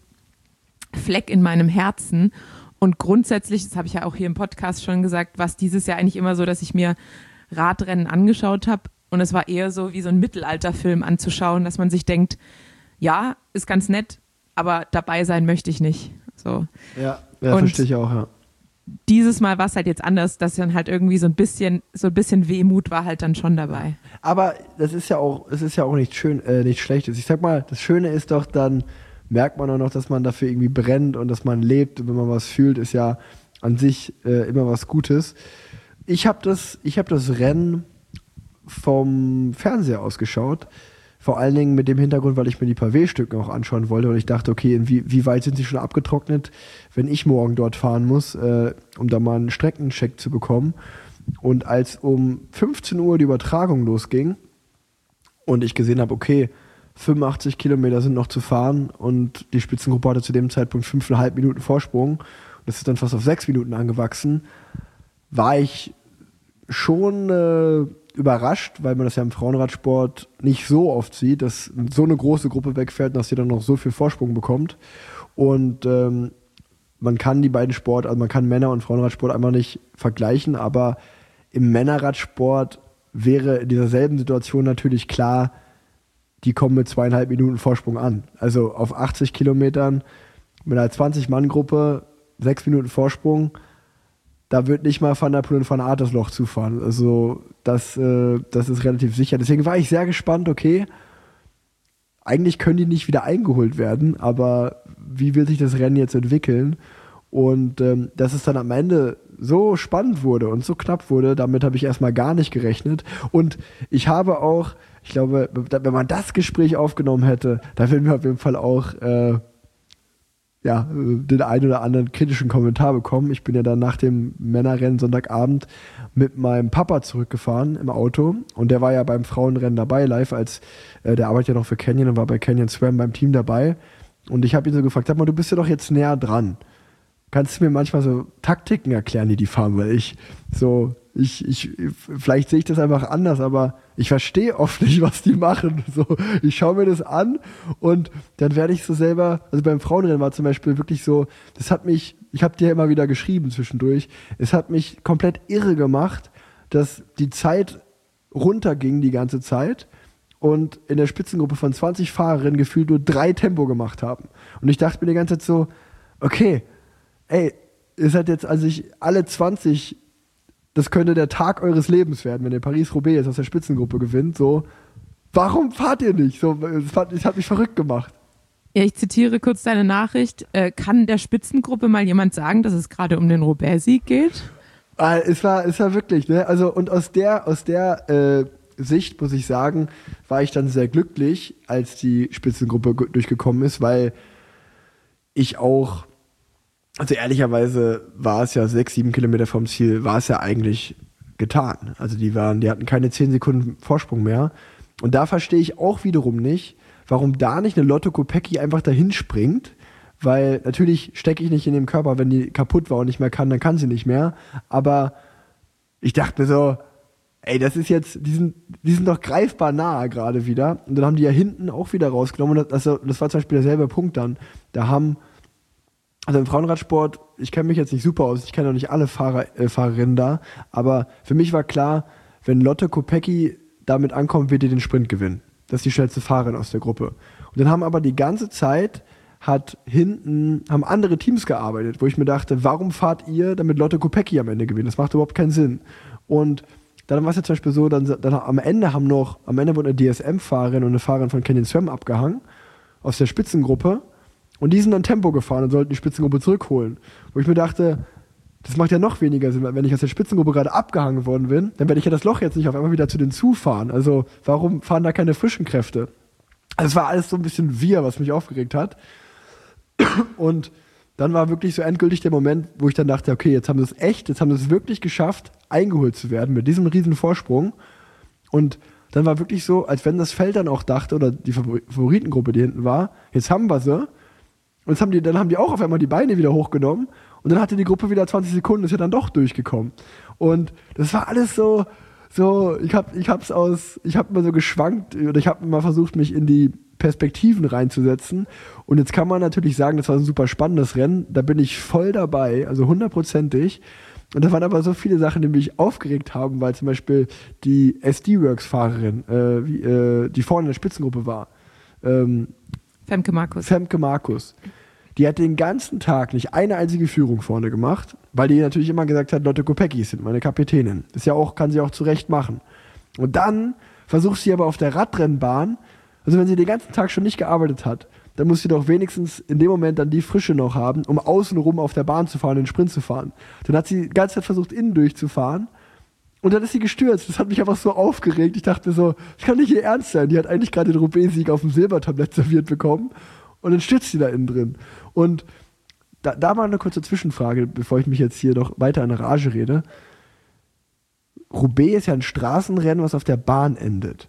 Fleck in meinem Herzen. Und grundsätzlich, das habe ich ja auch hier im Podcast schon gesagt, war es dieses Jahr eigentlich immer so, dass ich mir Radrennen angeschaut habe. Und es war eher so wie so ein Mittelalterfilm anzuschauen, dass man sich denkt, ja, ist ganz nett, aber dabei sein möchte ich nicht. So. Ja, ja verstehe ich auch, ja. Dieses Mal war es halt jetzt anders, dass dann halt irgendwie so ein bisschen, so ein bisschen Wehmut war halt dann schon dabei. Aber das ist ja auch, es ist ja auch nicht schön, äh, nichts Schlechtes. Ich sag mal, das Schöne ist doch dann, merkt man auch noch, dass man dafür irgendwie brennt und dass man lebt und wenn man was fühlt, ist ja an sich äh, immer was Gutes. Ich habe das, ich hab das Rennen vom Fernseher aus geschaut, vor allen Dingen mit dem Hintergrund, weil ich mir die Pavé-Stücken auch anschauen wollte und ich dachte, okay, wie, wie weit sind sie schon abgetrocknet, wenn ich morgen dort fahren muss, äh, um da mal einen Streckencheck zu bekommen. Und als um fünfzehn Uhr die Übertragung losging und ich gesehen habe, okay, fünfundachtzig Kilometer sind noch zu fahren und die Spitzengruppe hatte zu dem Zeitpunkt fünfeinhalb Minuten Vorsprung. Das ist dann fast auf sechs Minuten angewachsen. War ich schon äh, überrascht, weil man das ja im Frauenradsport nicht so oft sieht, dass so eine große Gruppe wegfährt und dass sie dann noch so viel Vorsprung bekommt. Und ähm, man kann die beiden Sport, also man kann Männer- und Frauenradsport einmal nicht vergleichen, aber im Männerradsport wäre in dieser selben Situation natürlich klar, die kommen mit zweieinhalb Minuten Vorsprung an. Also auf achtzig Kilometern mit einer zwanzig-Mann-Gruppe, sechs Minuten Vorsprung, da wird nicht mal Van der Poel und Van Aert das Loch zufahren. Also das, äh, das ist relativ sicher. Deswegen war ich sehr gespannt, okay, eigentlich können die nicht wieder eingeholt werden, aber wie wird sich das Rennen jetzt entwickeln? Und ähm, dass es dann am Ende so spannend wurde und so knapp wurde, damit habe ich erstmal gar nicht gerechnet. Und ich habe auch, ich glaube, wenn man das Gespräch aufgenommen hätte, da würden wir auf jeden Fall auch äh, ja, den einen oder anderen kritischen Kommentar bekommen. Ich bin ja dann nach dem Männerrennen Sonntagabend mit meinem Papa zurückgefahren im Auto und der war ja beim Frauenrennen dabei live, als äh, der arbeitet ja noch für Canyon und war bei Canyon SRAM beim Team dabei. Und ich habe ihn so gefragt, sag mal, du bist ja doch jetzt näher dran. Kannst du mir manchmal so Taktiken erklären, die die fahren? Weil ich so ich, ich, vielleicht sehe ich das einfach anders, aber ich verstehe oft nicht, was die machen. So, ich schaue mir das an und dann werde ich so selber, also beim Frauenrennen war zum Beispiel wirklich so, das hat mich, ich habe dir immer wieder geschrieben zwischendurch, es hat mich komplett irre gemacht, dass die Zeit runterging die ganze Zeit und in der Spitzengruppe von zwanzig Fahrerinnen gefühlt nur drei Tempo gemacht haben. Und ich dachte mir die ganze Zeit so, okay, ey, ihr seid jetzt, also ich, alle zwanzig, das könnte der Tag eures Lebens werden, wenn ihr Paris-Roubaix jetzt aus der Spitzengruppe gewinnt, so, warum fahrt ihr nicht? So, das hat, das hat mich verrückt gemacht. Ja, ich zitiere kurz deine Nachricht. Äh, kann der Spitzengruppe mal jemand sagen, dass es gerade um den Roubaix-Sieg geht? Ah, es war, es war wirklich, ne, also, und aus der, aus der, äh, Sicht, muss ich sagen, war ich dann sehr glücklich, als die Spitzengruppe durchgekommen ist, weil ich auch, also ehrlicherweise war es ja sechs, sieben Kilometer vom Ziel, war es ja eigentlich getan. Also die waren, die hatten keine zehn Sekunden Vorsprung mehr. Und da verstehe ich auch wiederum nicht, warum da nicht eine Lotte Kopecky einfach dahin springt, weil natürlich stecke ich nicht in dem Körper, wenn die kaputt war und nicht mehr kann, dann kann sie nicht mehr. Aber ich dachte mir so, ey, das ist jetzt, die sind, die sind doch greifbar nahe gerade wieder. Und dann haben die ja hinten auch wieder rausgenommen. Und das, also, das war zum Beispiel derselbe Punkt dann. Da haben, also im Frauenradsport, ich kenne mich jetzt nicht super aus, ich kenne auch nicht alle Fahrer, äh, Fahrerinnen da, aber für mich war klar, wenn Lotte Kopecky damit ankommt, wird die den Sprint gewinnen. Das ist die schnellste Fahrerin aus der Gruppe. Und dann haben aber die ganze Zeit hat hinten, haben andere Teams gearbeitet, wo ich mir dachte, warum fahrt ihr, damit Lotte Kopecky am Ende gewinnt? Das macht überhaupt keinen Sinn. Und dann war es ja zum Beispiel so, dann, dann am Ende haben noch, am Ende wurde eine D S M-Fahrerin und eine Fahrerin von Canyon SRAM abgehangen aus der Spitzengruppe und die sind dann Tempo gefahren und sollten die Spitzengruppe zurückholen. Wo ich mir dachte, das macht ja noch weniger Sinn, weil wenn ich aus der Spitzengruppe gerade abgehangen worden bin, dann werde ich ja das Loch jetzt nicht auf einmal wieder zu den zufahren. Also warum fahren da keine frischen Kräfte? Also es war alles so ein bisschen wir, was mich aufgeregt hat. Und dann war wirklich so endgültig der Moment, wo ich dann dachte, okay, jetzt haben sie es echt, jetzt haben sie es wirklich geschafft, eingeholt zu werden mit diesem riesen Vorsprung. Und dann war wirklich so, als wenn das Feld dann auch dachte, oder die Favoritengruppe, die hinten war, jetzt haben wir sie. Und jetzt haben die, dann haben die auch auf einmal die Beine wieder hochgenommen. Und dann hatte die Gruppe wieder zwanzig Sekunden, ist ja dann doch durchgekommen. Und das war alles so, so, ich hab, ich hab's aus, ich hab immer so geschwankt, oder ich hab immer versucht, mich in die Perspektiven reinzusetzen. Und jetzt kann man natürlich sagen, das war ein super spannendes Rennen. Da bin ich voll dabei, also hundertprozentig. Und da waren aber so viele Sachen, die mich aufgeregt haben, weil zum Beispiel die S D-Works-Fahrerin, äh, wie, äh, die vorne in der Spitzengruppe war, ähm, Femke Markus. Femke Markus. Die hat den ganzen Tag nicht eine einzige Führung vorne gemacht, weil die natürlich immer gesagt hat, Lotte Kopecky sind meine Kapitänin. Das ist ja auch, kann sie auch zu Recht machen. Und dann versucht sie aber auf der Radrennbahn, also wenn sie den ganzen Tag schon nicht gearbeitet hat, dann muss sie doch wenigstens in dem Moment dann die Frische noch haben, um außenrum auf der Bahn zu fahren, den Sprint zu fahren. Dann hat sie die ganze Zeit versucht, innen durchzufahren und dann ist sie gestürzt. Das hat mich einfach so aufgeregt. Ich dachte mir so, das kann nicht ihr Ernst sein. Die hat eigentlich gerade den Roubaix-Sieg auf dem Silbertablett serviert bekommen und dann stürzt sie da innen drin. Und da, da mal eine kurze Zwischenfrage, bevor ich mich jetzt hier noch weiter in Rage rede. Roubaix ist ja ein Straßenrennen, was auf der Bahn endet.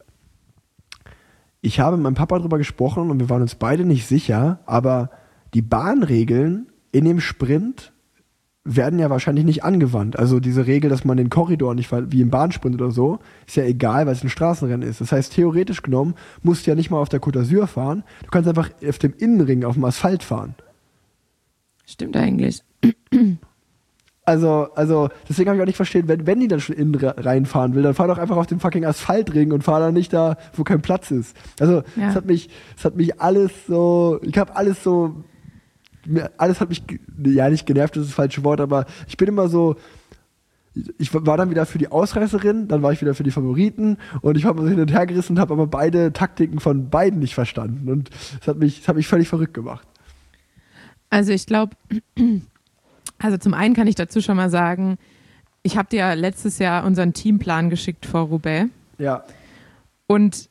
Ich habe mit meinem Papa drüber gesprochen und wir waren uns beide nicht sicher, aber die Bahnregeln in dem Sprint werden ja wahrscheinlich nicht angewandt. Also diese Regel, dass man den Korridor nicht, wie im Bahnsprint oder so, ist ja egal, weil es ein Straßenrennen ist. Das heißt, theoretisch genommen musst du ja nicht mal auf der Côte d'Azur fahren, du kannst einfach auf dem Innenring, auf dem Asphalt fahren. Stimmt eigentlich. Also, also deswegen habe ich auch nicht verstehen, wenn, wenn die dann schon innen reinfahren will, dann fahr doch einfach auf dem fucking Asphaltring und fahr dann nicht da, wo kein Platz ist. Also, ja. das hat mich, das hat mich alles so, ich habe alles so, alles hat mich, ja nicht genervt, das ist das falsche Wort, aber ich bin immer so, ich war dann wieder für die Ausreißerin, dann war ich wieder für die Favoriten und ich habe so hin und her gerissen und habe aber beide Taktiken von beiden nicht verstanden und das hat mich, das hat mich völlig verrückt gemacht. Also ich glaube, also zum einen kann ich dazu schon mal sagen, ich habe dir ja letztes Jahr unseren Teamplan geschickt vor Roubaix. Ja. Und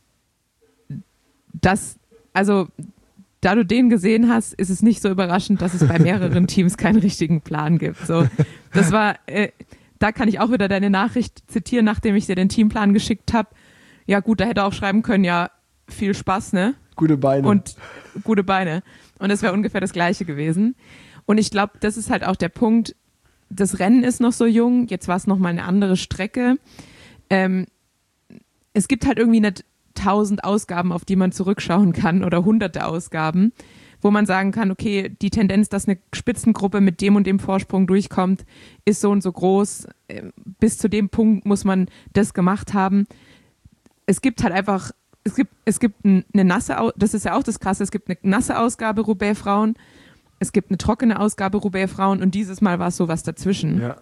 das, also da du den gesehen hast, ist es nicht so überraschend, dass es bei mehreren Teams keinen richtigen Plan gibt. So, das war, äh, da kann ich auch wieder deine Nachricht zitieren, nachdem ich dir den Teamplan geschickt habe. Ja gut, da hätte auch schreiben können, ja, viel Spaß, ne? Gute Beine. Und gute Beine. Und das wäre ungefähr das Gleiche gewesen. Und ich glaube, das ist halt auch der Punkt, das Rennen ist noch so jung, jetzt war es nochmal eine andere Strecke. Ähm, es gibt halt irgendwie nicht tausend Ausgaben, auf die man zurückschauen kann oder hunderte Ausgaben, wo man sagen kann, okay, die Tendenz, dass eine Spitzengruppe mit dem und dem Vorsprung durchkommt, ist so und so groß. Bis zu dem Punkt muss man das gemacht haben. Es gibt halt einfach, es gibt, es gibt eine nasse, das ist ja auch das Krasse, es gibt eine nasse Ausgabe Roubaix-Frauen, es gibt eine trockene Ausgabe Roubaix-Frauen und dieses Mal war es sowas dazwischen. Ja.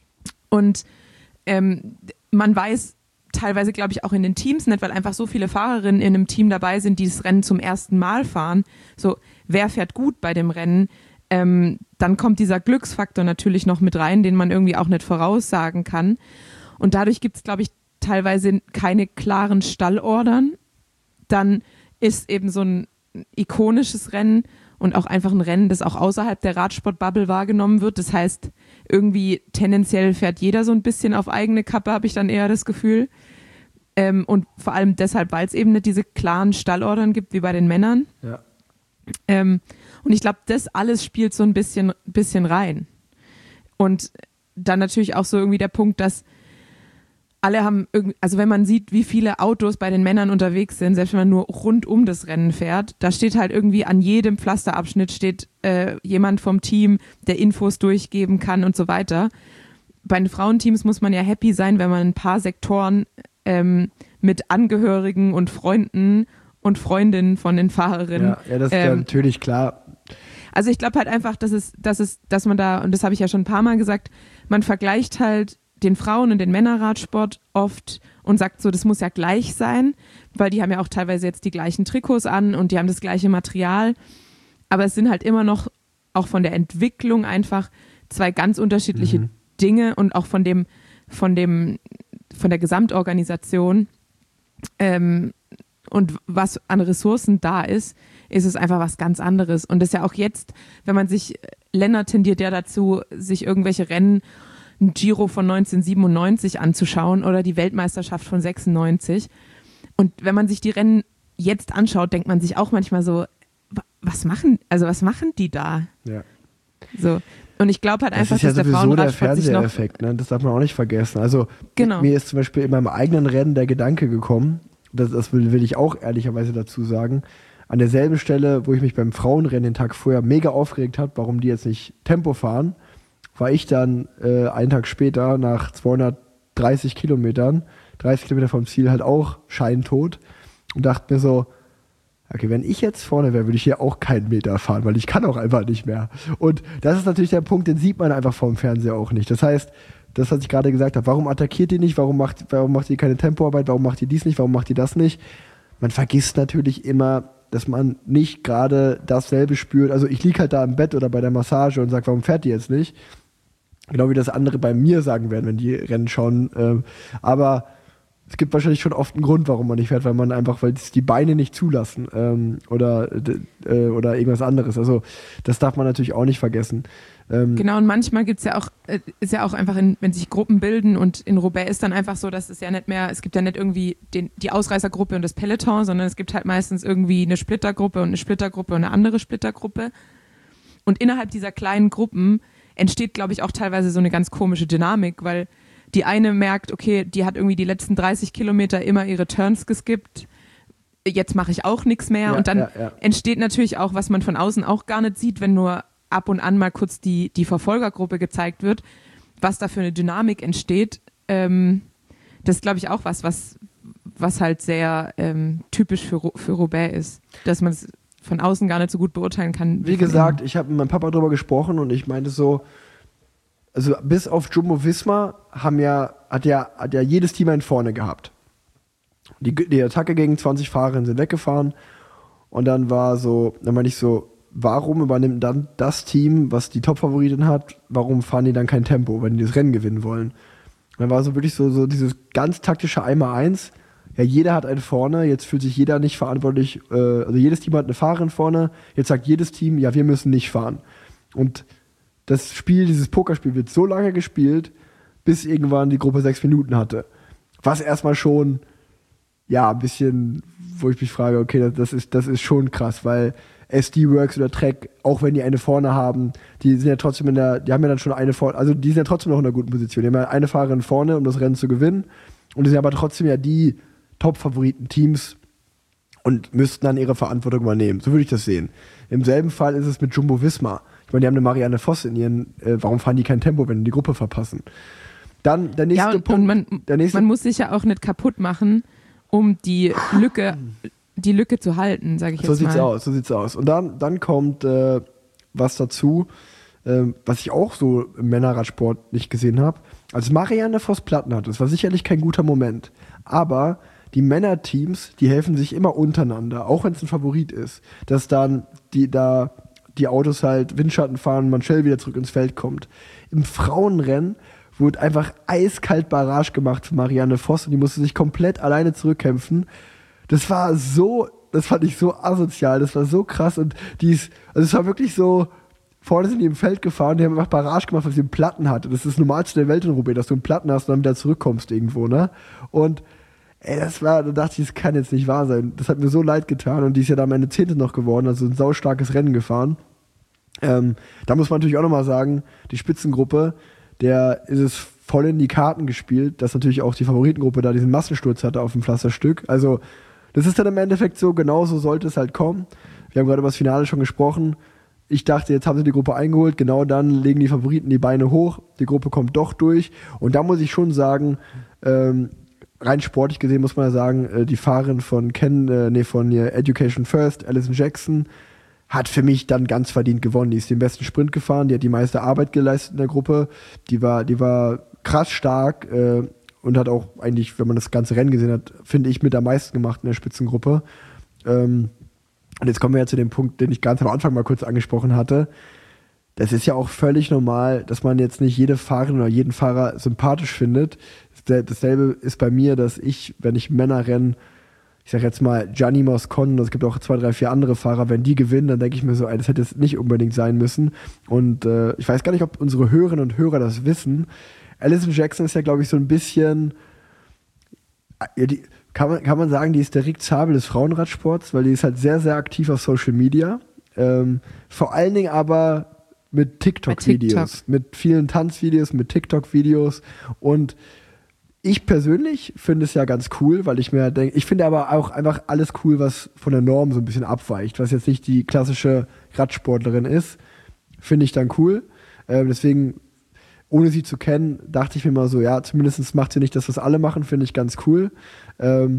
Und ähm, man weiß teilweise, glaube ich, auch in den Teams nicht, weil einfach so viele Fahrerinnen in einem Team dabei sind, die das Rennen zum ersten Mal fahren. So, wer fährt gut bei dem Rennen? Ähm, dann kommt dieser Glücksfaktor natürlich noch mit rein, den man irgendwie auch nicht voraussagen kann. Und dadurch gibt es, glaube ich, teilweise keine klaren Stallordern. Dann ist eben so ein ikonisches Rennen und auch einfach ein Rennen, das auch außerhalb der Radsportbubble wahrgenommen wird. Das heißt, irgendwie tendenziell fährt jeder so ein bisschen auf eigene Kappe, habe ich dann eher das Gefühl. Ähm, und vor allem deshalb, weil es eben nicht diese klaren Stallordern gibt wie bei den Männern. Ja. Ähm, und ich glaube, das alles spielt so ein bisschen, bisschen rein. Und dann natürlich auch so irgendwie der Punkt, dass alle haben, irgendwie, also wenn man sieht, wie viele Autos bei den Männern unterwegs sind, selbst wenn man nur rund um das Rennen fährt, da steht halt irgendwie an jedem Pflasterabschnitt steht äh, jemand vom Team, der Infos durchgeben kann und so weiter. Bei den Frauenteams muss man ja happy sein, wenn man ein paar Sektoren ähm, mit Angehörigen und Freunden und Freundinnen von den Fahrerinnen. Ja, ja das ist ähm, ja natürlich klar. Also ich glaube halt einfach, dass es, dass es, dass man da, und das habe ich ja schon ein paar Mal gesagt, man vergleicht halt den Frauen- und den Männerradsport oft und sagt so, das muss ja gleich sein, weil die haben ja auch teilweise jetzt die gleichen Trikots an und die haben das gleiche Material. Aber es sind halt immer noch auch von der Entwicklung einfach zwei ganz unterschiedliche mhm. Dinge und auch von dem, von dem, von der Gesamtorganisation ähm, und was an Ressourcen da ist, ist es einfach was ganz anderes. Und das ist ja auch jetzt, wenn man sich, Lennart tendiert ja dazu, sich irgendwelche Rennen, ein Giro von neunzehnhundertsiebenundneunzig anzuschauen oder die Weltmeisterschaft von sechsundneunzig. Und wenn man sich die Rennen jetzt anschaut, denkt man sich auch manchmal so, was machen, also was machen die da? Ja. So. Und ich glaube halt einfach, das ist ja dass der sowieso der Frauenradsport sich noch... Fernseheffekt, ne? Das darf man auch nicht vergessen. Also genau. Mir ist zum Beispiel in meinem eigenen Rennen der Gedanke gekommen, das, das will, will ich auch ehrlicherweise dazu sagen, an derselben Stelle, wo ich mich beim Frauenrennen den Tag vorher mega aufgeregt habe, warum die jetzt nicht Tempo fahren, war ich dann äh, einen Tag später nach zweihundertdreißig Kilometern, dreißig Kilometer vom Ziel halt auch scheintot und dachte mir so, okay, wenn ich jetzt vorne wäre, würde ich hier auch keinen Meter fahren, weil ich kann auch einfach nicht mehr. Und das ist natürlich der Punkt, den sieht man einfach vom Fernseher auch nicht. Das heißt, das, was ich gerade gesagt habe, warum attackiert ihr nicht, warum macht, warum macht ihr keine Tempoarbeit, warum macht ihr dies nicht, warum macht ihr das nicht? Man vergisst natürlich immer, dass man nicht gerade dasselbe spürt. Also ich liege halt da im Bett oder bei der Massage und sage, warum fährt die jetzt nicht? Genau wie das andere bei mir sagen werden, wenn die Rennen schauen. Ähm, aber es gibt wahrscheinlich schon oft einen Grund, warum man nicht fährt, weil man einfach, weil es die Beine nicht zulassen ähm, oder, äh, oder irgendwas anderes. Also das darf man natürlich auch nicht vergessen. Ähm, genau, und manchmal gibt es ja auch, äh, ist ja auch einfach, in, wenn sich Gruppen bilden und in Roubaix ist dann einfach so, dass es ja nicht mehr, es gibt ja nicht irgendwie den, die Ausreißergruppe und das Peloton, sondern es gibt halt meistens irgendwie eine Splittergruppe und eine Splittergruppe und eine andere Splittergruppe. Und innerhalb dieser kleinen Gruppen entsteht, glaube ich, auch teilweise so eine ganz komische Dynamik, weil die eine merkt, okay, die hat irgendwie die letzten dreißig Kilometer immer ihre Turns geskippt, jetzt mache ich auch nichts mehr. Ja, und dann ja, ja. entsteht natürlich auch, was man von außen auch gar nicht sieht, wenn nur ab und an mal kurz die, die Verfolgergruppe gezeigt wird, was da für eine Dynamik entsteht. Ähm, das ist, glaube ich, auch was, was, was halt sehr ähm, typisch für, für Roubaix ist, dass man es von außen gar nicht so gut beurteilen kann. Wie, wie gesagt, innen. Ich habe mit meinem Papa darüber gesprochen und ich meinte so, also bis auf Jumbo-Visma haben ja, hat ja, hat ja jedes Team einen vorne gehabt. Die, die Attacke gegen zwanzig Fahrerinnen sind weggefahren und dann war so, dann meine ich so, warum übernimmt dann das Team, was die Top-Favoritin hat, warum fahren die dann kein Tempo, wenn die das Rennen gewinnen wollen? Und dann war so wirklich so, so dieses ganz taktische Einmal-Eins, ja, jeder hat einen vorne, jetzt fühlt sich jeder nicht verantwortlich, äh, also jedes Team hat eine Fahrerin vorne, jetzt sagt jedes Team, ja, wir müssen nicht fahren. Und das Spiel, dieses Pokerspiel wird so lange gespielt, bis irgendwann die Gruppe sechs Minuten hatte. Was erstmal schon, ja, ein bisschen, wo ich mich frage, okay, das ist, das ist schon krass, weil S D-Works oder Trek, auch wenn die eine vorne haben, die sind ja trotzdem in der, die haben ja dann schon eine vorne, also die sind ja trotzdem noch in einer guten Position. Die haben ja eine Fahrerin vorne, um das Rennen zu gewinnen. Und die sind aber trotzdem ja die Top-Favoriten-Teams und müssten dann ihre Verantwortung übernehmen. So würde ich das sehen. Im selben Fall ist es mit Jumbo Visma. Ich meine, die haben eine Marianne Voss in ihren, äh, warum fahren die kein Tempo, wenn die die Gruppe verpassen? Dann der nächste ja, und, Punkt. Und man, der nächste man muss sich ja auch nicht kaputt machen, um die Lücke, die Lücke zu halten, sage ich jetzt so mal. So sieht's aus, so sieht's aus. Und dann, dann kommt äh, was dazu, äh, was ich auch so im Männerradsport nicht gesehen habe. Als Marianne Voss Platten hatte, das war sicherlich kein guter Moment, aber die Männerteams, die helfen sich immer untereinander, auch wenn es ein Favorit ist, dass dann die da die Autos halt Windschatten fahren und man schnell wieder zurück ins Feld kommt. Im Frauenrennen wurde einfach eiskalt Barrage gemacht für Marianne Voss und die musste sich komplett alleine zurückkämpfen. Das war so, das fand ich so asozial, das war so krass und die ist, also es war wirklich so, vorne sind die im Feld gefahren, die haben einfach Barrage gemacht, weil sie einen Platten hatte. Das ist das Normalste der Welt in Roubaix, dass du einen Platten hast und dann wieder zurückkommst irgendwo, ne? Und ey, das war, da dachte ich, das kann jetzt nicht wahr sein. Das hat mir so leid getan und die ist ja da am Ende Zehnte noch geworden, also ein saustarkes Rennen gefahren. Ähm, da muss man natürlich auch nochmal sagen, die Spitzengruppe, der ist es voll in die Karten gespielt, dass natürlich auch die Favoritengruppe da diesen Massensturz hatte auf dem Pflasterstück. Also das ist dann im Endeffekt so, genau so sollte es halt kommen. Wir haben gerade über das Finale schon gesprochen. Ich dachte, jetzt haben sie die Gruppe eingeholt, genau dann legen die Favoriten die Beine hoch, die Gruppe kommt doch durch und da muss ich schon sagen, ähm, rein sportlich gesehen muss man ja sagen, äh, die Fahrerin von Ken, äh, nee, von äh, Education First, Alison Jackson, hat für mich dann ganz verdient gewonnen. Die ist den besten Sprint gefahren, die hat die meiste Arbeit geleistet in der Gruppe, die war, die war krass stark äh, und hat auch eigentlich, wenn man das ganze Rennen gesehen hat, finde ich, mit am meisten gemacht in der Spitzengruppe. Ähm, Und jetzt kommen wir ja zu dem Punkt, den ich ganz am Anfang mal kurz angesprochen hatte. Das ist ja auch völlig normal, dass man jetzt nicht jede Fahrerin oder jeden Fahrer sympathisch findet. Dasselbe ist bei mir, dass ich, wenn ich Männer renne, ich sag jetzt mal Gianni Moscon, es gibt auch zwei, drei, vier andere Fahrer, wenn die gewinnen, dann denke ich mir so, ey, das hätte jetzt nicht unbedingt sein müssen. Und äh, ich weiß gar nicht, ob unsere Hörerinnen und Hörer das wissen. Alison Jackson ist ja, glaube ich, so ein bisschen... Ja, die, Kann man, kann man sagen, die ist der Rick Zabel des Frauenradsports, weil die ist halt sehr, sehr aktiv auf Social Media. Ähm, vor allen Dingen aber mit TikTok-Videos, TikTok. mit vielen Tanzvideos, mit TikTok-Videos. Und ich persönlich finde es ja ganz cool, weil ich mir denke, ich finde aber auch einfach alles cool, was von der Norm so ein bisschen abweicht, was jetzt nicht die klassische Radsportlerin ist, finde ich dann cool. Ähm, deswegen, ohne sie zu kennen, dachte ich mir mal so, ja, zumindest macht sie nicht das, was alle machen, finde ich ganz cool. Ähm,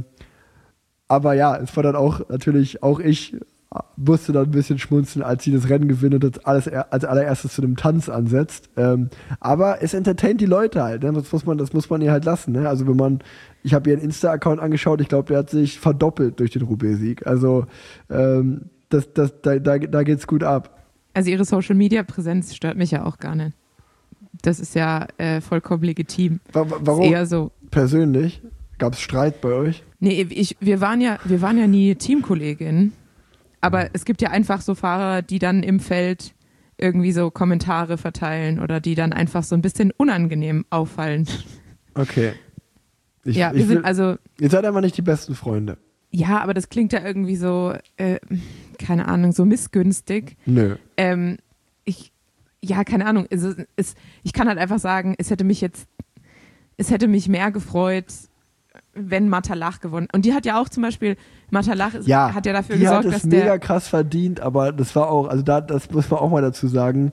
aber ja, es war dann auch natürlich, auch ich musste dann ein bisschen schmunzeln, als sie das Rennen gewinnt und alles, als allererstes zu einem Tanz ansetzt. Ähm, aber es entertaint die Leute halt, ne? Das muss man, das muss man ihr halt lassen. Ne? Also wenn man, ich habe ihren Insta-Account angeschaut, ich glaube, der hat sich verdoppelt durch den Roubaix-Sieg. Also ähm, das, das, da, da, da geht's gut ab. Also ihre Social-Media-Präsenz stört mich ja auch gar nicht. Das ist ja äh, vollkommen legitim. Warum? Ist eher so. Persönlich? Gab es Streit bei euch? Nee, ich, wir, waren ja, wir waren ja nie Teamkolleginnen. Aber es gibt ja einfach so Fahrer, die dann im Feld irgendwie so Kommentare verteilen oder die dann einfach so ein bisschen unangenehm auffallen. Okay. Ich, ja, wir ich sind will, also. Ihr seid einfach nicht die besten Freunde. Ja, aber das klingt ja irgendwie so, äh, keine Ahnung, so missgünstig. Nö. Ähm, ich, ja, keine Ahnung. Es, es, ich kann halt einfach sagen, es hätte mich jetzt, es hätte mich mehr gefreut, wenn Matalach gewonnen. Und die hat ja auch zum Beispiel, Matalach ja, hat ja dafür die gesorgt, hat es dass mega der... krass verdient, aber das war auch, also da, das muss man auch mal dazu sagen,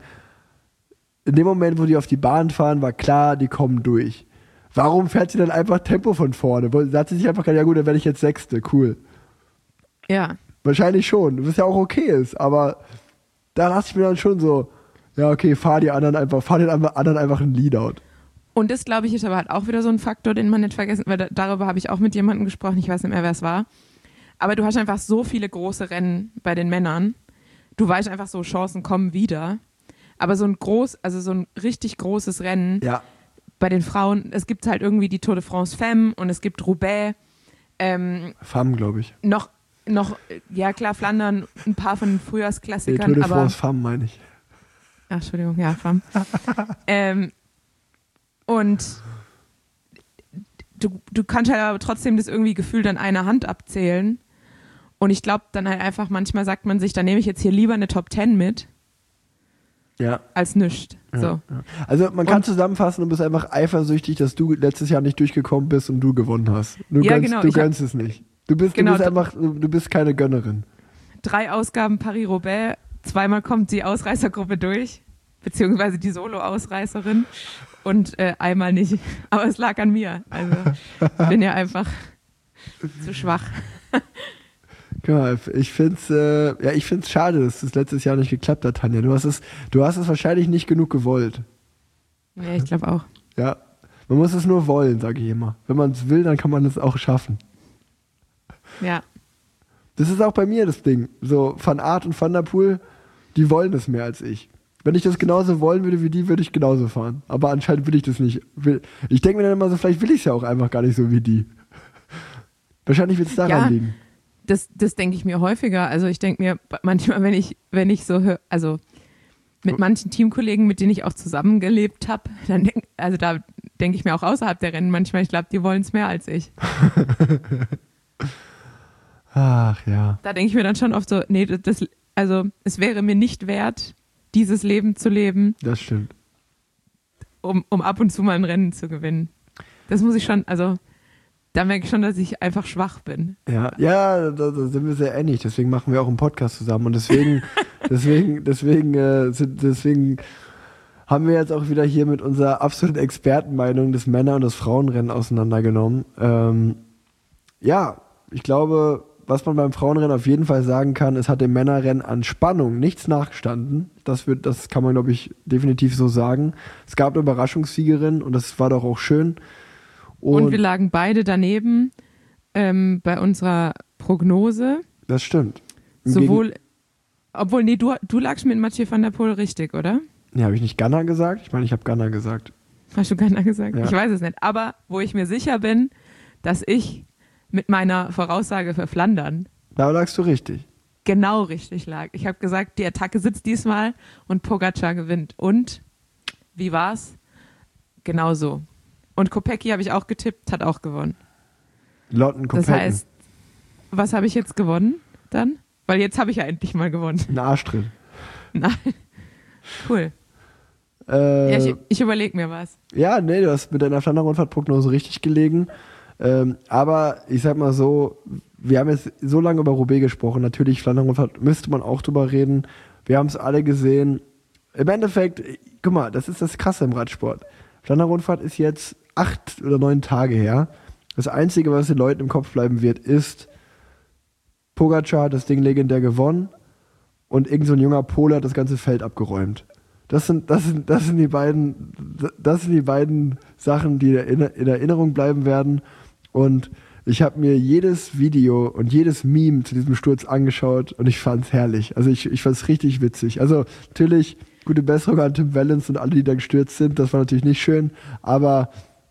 in dem Moment, wo die auf die Bahn fahren, war klar, die kommen durch. Warum fährt sie dann einfach Tempo von vorne? Da hat sie sich einfach gedacht, ja gut, dann werde ich jetzt Sechste, cool. Ja. Wahrscheinlich schon, was ja auch okay ist, aber da dachte ich mir dann schon so, ja okay, fahr die anderen einfach, fahr den anderen einfach ein Leadout. Und das, glaube ich, ist aber halt auch wieder so ein Faktor, den man nicht vergessen, weil da, darüber habe ich auch mit jemandem gesprochen, ich weiß nicht mehr, wer es war. Aber du hast einfach so viele große Rennen bei den Männern. Du weißt einfach so, Chancen kommen wieder. Aber so ein groß, also so ein richtig großes Rennen ja. bei den Frauen, es gibt halt irgendwie die Tour de France Femme und es gibt Roubaix. Ähm, Femme, glaube ich. Noch, noch, ja klar, Flandern, ein paar von den Frühjahrsklassikern. Nee, Tour de aber, France Femme meine ich. Ach, Entschuldigung, ja, Femme. ähm, Und du, du kannst halt aber trotzdem das irgendwie gefühlt an einer Hand abzählen. Und ich glaube dann halt einfach, manchmal sagt man sich, dann nehme ich jetzt hier lieber eine Top Ten mit, Ja. als nichts. Ja, So. ja. Also man kann Und- zusammenfassen, du bist einfach eifersüchtig, dass du letztes Jahr nicht durchgekommen bist und du gewonnen hast. Du Ja, gönnst, genau, du ich hab- gönnst es nicht. Du bist, Genau, du bist d- einfach, du bist keine Gönnerin. Drei Ausgaben Paris-Roubaix, zweimal kommt die Ausreißergruppe durch, beziehungsweise die Solo-Ausreißerin und äh, einmal nicht. Aber es lag an mir. Also ich bin ja einfach zu schwach. Guck mal, ich find's, äh, ja, ich find's schade, dass das letztes Jahr nicht geklappt hat, Tanja. Du hast es, du hast es wahrscheinlich nicht genug gewollt. Ja, ich glaube auch. Ja, man muss es nur wollen, sage ich immer. Wenn man es will, dann kann man es auch schaffen. Ja. Das ist auch bei mir das Ding. So, Van Aert und Van der Poel, die wollen es mehr als ich. Wenn ich das genauso wollen würde wie die, würde ich genauso fahren. Aber anscheinend will ich das nicht. Will- Ich denke mir dann immer so, vielleicht will ich es ja auch einfach gar nicht so wie die. Wahrscheinlich wird es daran Ja. liegen. Das, das denke ich mir häufiger. Also ich denke mir manchmal, wenn ich, wenn ich so höre, also mit manchen Teamkollegen, mit denen ich auch zusammengelebt habe, dann denk, also da denke ich mir auch außerhalb der Rennen manchmal, ich glaube, die wollen es mehr als ich. Ach ja. Da denke ich mir dann schon oft so, nee, das, das, also es wäre mir nicht wert, dieses Leben zu leben, Das stimmt. um, um ab und zu mal ein Rennen zu gewinnen. Das muss ich schon, also da merke ich schon, dass ich einfach schwach bin. Ja, ja, da, da sind wir sehr ähnlich. Deswegen machen wir auch einen Podcast zusammen. Und deswegen, deswegen, deswegen, äh, sind, deswegen haben wir jetzt auch wieder hier mit unserer absoluten Expertenmeinung des Männer- und des Frauenrennen auseinandergenommen. Ähm, ja, ich glaube, was man beim Frauenrennen auf jeden Fall sagen kann, es hat dem Männerrennen an Spannung nichts nachgestanden. Das wird, das kann man, glaube ich, definitiv so sagen. Es gab eine Überraschungssiegerin und das war doch auch schön. Und, wir lagen beide daneben ähm, bei unserer Prognose. Das stimmt. Im Sowohl, obwohl, nee, du, du lagst mit Mathieu van der Poel richtig, oder? Ja, habe ich nicht Ganna gesagt? Ich meine, ich habe Ganna gesagt. Hast du keiner gesagt? Ja. Ich weiß es nicht. Aber wo ich mir sicher bin, dass ich mit meiner Voraussage für Flandern Da lagst du richtig. genau richtig lag. Ich habe gesagt, die Attacke sitzt diesmal und Pogacar gewinnt. Und wie war's? Genau so. Und Kopecky habe ich auch getippt, hat auch gewonnen. Lotten Das Kopecken. heißt, was habe ich jetzt gewonnen dann? Weil jetzt habe ich ja endlich mal gewonnen. Ein Arschtritt. Nein. Cool. Äh, Ja, ich, ich überlege mir was. ja, nee, du hast mit deiner Flandern-Rundfahrt-Prognose richtig gelegen. Ähm, aber ich sag mal so, wir haben jetzt so lange über Roubaix gesprochen. Natürlich, Flandern-Rundfahrt müsste man auch drüber reden. Wir haben es alle gesehen. Im Endeffekt, guck mal, das ist das Krasse im Radsport. Flandern-Rundfahrt ist jetzt acht oder neun Tage her. Das Einzige, was den Leuten im Kopf bleiben wird, ist, Pogacar hat das Ding legendär gewonnen und irgend so ein junger Pole hat das ganze Feld abgeräumt. Das sind, das sind, das sind die beiden, das sind die beiden Sachen, die in Erinnerung bleiben werden. Und ich habe mir jedes Video und jedes Meme zu diesem Sturz angeschaut und ich fand's herrlich. Also ich, ich fand's richtig witzig. Also natürlich gute Besserung an Tim Wellens und alle, die da gestürzt sind. Das war natürlich nicht schön, aber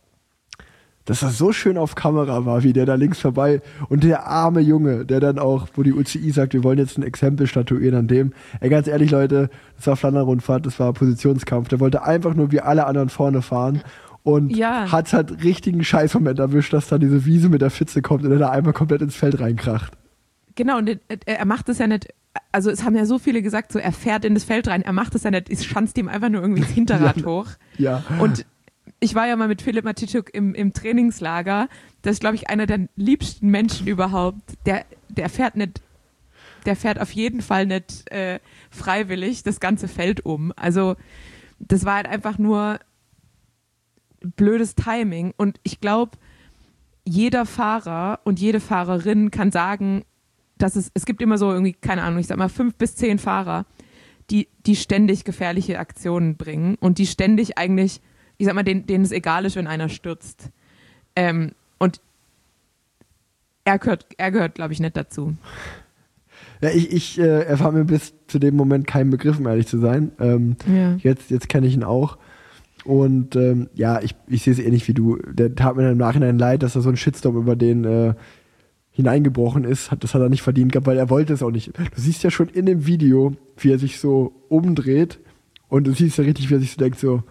dass das so schön auf Kamera war, wie der da links vorbei und der arme Junge, der dann auch, wo die U C I sagt, wir wollen jetzt ein Exempel statuieren an dem. Ey, ganz ehrlich, Leute, das war Flandern-Rundfahrt, das war Positionskampf. Der wollte einfach nur wie alle anderen vorne fahren und Ja. hat halt richtigen Scheißmoment erwischt, dass da diese Wiese mit der Pfütze kommt und er da einmal komplett ins Feld reinkracht. Genau, und er, er macht es ja nicht, also es haben ja so viele gesagt, so er fährt in das Feld rein, er macht es ja nicht, es schanzt ihm einfach nur irgendwie das Hinterrad Ja. hoch. Ja. Und ich war ja mal mit Philipp Matitschuk im, im Trainingslager, das ist, glaube ich, einer der liebsten Menschen überhaupt, der, der fährt nicht, der fährt auf jeden Fall nicht äh, freiwillig das ganze Feld um. Also das war halt einfach nur blödes Timing und ich glaube, jeder Fahrer und jede Fahrerin kann sagen, dass es, es gibt immer so irgendwie, keine Ahnung, ich sag mal fünf bis zehn Fahrer, die, die ständig gefährliche Aktionen bringen und die ständig eigentlich, ich sag mal, denen, denen es egal ist, wenn einer stürzt. Ähm, und er gehört, er gehört, glaube ich, nicht dazu. Ja, ich, ich äh, er war mir bis zu dem Moment kein Begriff, um ehrlich zu sein. Ähm, Ja. Jetzt, jetzt kenne ich ihn auch. Und ähm, ja, ich, ich sehe es ähnlich wie du. Der tat mir im Nachhinein leid, dass da so ein Shitstorm über den äh, hineingebrochen ist. Hat, das hat er nicht verdient gehabt, weil er wollte es auch nicht. Du siehst ja schon in dem Video, wie er sich so umdreht und du siehst ja richtig, wie er sich so denkt, so,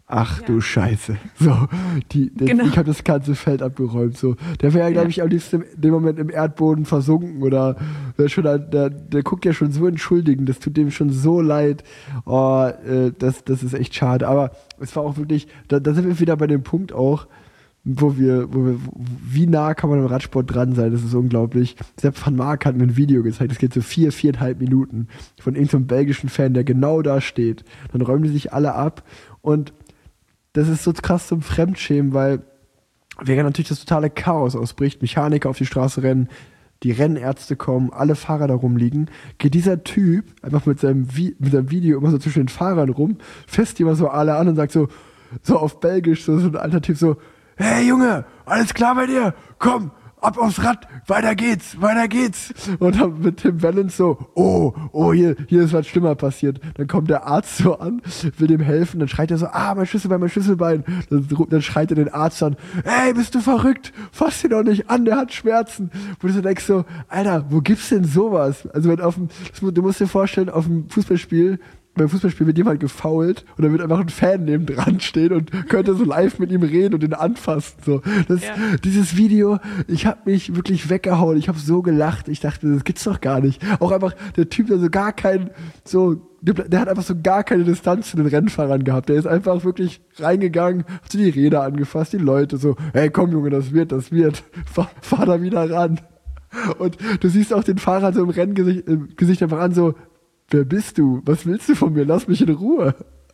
Ach Ja. du Scheiße. So, die, die, Genau. ich habe das ganze Feld abgeräumt. So. Der wäre ja, glaube Ja. ich, am liebsten in dem Moment im Erdboden versunken oder der, schon, der, der guckt ja schon so entschuldigend, das tut dem schon so leid. Oh, äh, das, das ist echt schade. Aber es war auch wirklich, da, da sind wir wieder bei dem Punkt auch, wo wir, wo wir, wie nah kann man im Radsport dran sein? Das ist unglaublich. Sepp van Mark hat mir ein Video gezeigt, das geht so vier, viereinhalb Minuten von irgendeinem belgischen Fan, der genau da steht. Dann räumen die sich alle ab und das ist so krass zum Fremdschämen, weil während natürlich das totale Chaos ausbricht, Mechaniker auf die Straße rennen, die Rennärzte kommen, alle Fahrer da rumliegen, geht dieser Typ einfach mit seinem, Vi- mit seinem Video immer so zwischen den Fahrern rum, fässt die immer so alle an und sagt so, so auf Belgisch, so, so ein alter Typ so, hey Junge, alles klar bei dir? Komm, ab aufs Rad, weiter geht's, weiter geht's. Und dann mit Tim Wellens so, oh, oh, hier, hier ist was schlimmer passiert. Dann kommt der Arzt so an, will dem helfen, dann schreit er so, ah, mein Schlüsselbein, mein Schlüsselbein. Dann, dann schreit er den Arzt an, ey, bist du verrückt? Fass ihn doch nicht an, der hat Schmerzen. Wo du so denkst so, Alter, wo gibt's denn sowas? Also wenn auf dem, das mu- du musst dir vorstellen, auf dem Fußballspiel, beim Fußballspiel wird jemand gefoult und dann wird einfach ein Fan neben dran stehen und könnte so live mit ihm reden und ihn anfassen. So. Das, Ja. Dieses Video, ich habe mich wirklich weggehauen. Ich habe so gelacht. Ich dachte, das gibt's doch gar nicht. Auch einfach der Typ, der so gar keinen, so, der, der hat einfach so gar keine Distanz zu den Rennfahrern gehabt. Der ist einfach wirklich reingegangen, hat so die Räder angefasst, die Leute so, hey komm Junge, das wird, das wird. Fahr, fahr da wieder ran. Und du siehst auch den Fahrer so im Renngesicht im Gesicht einfach an, so, wer bist du? Was willst du von mir? Lass mich in Ruhe.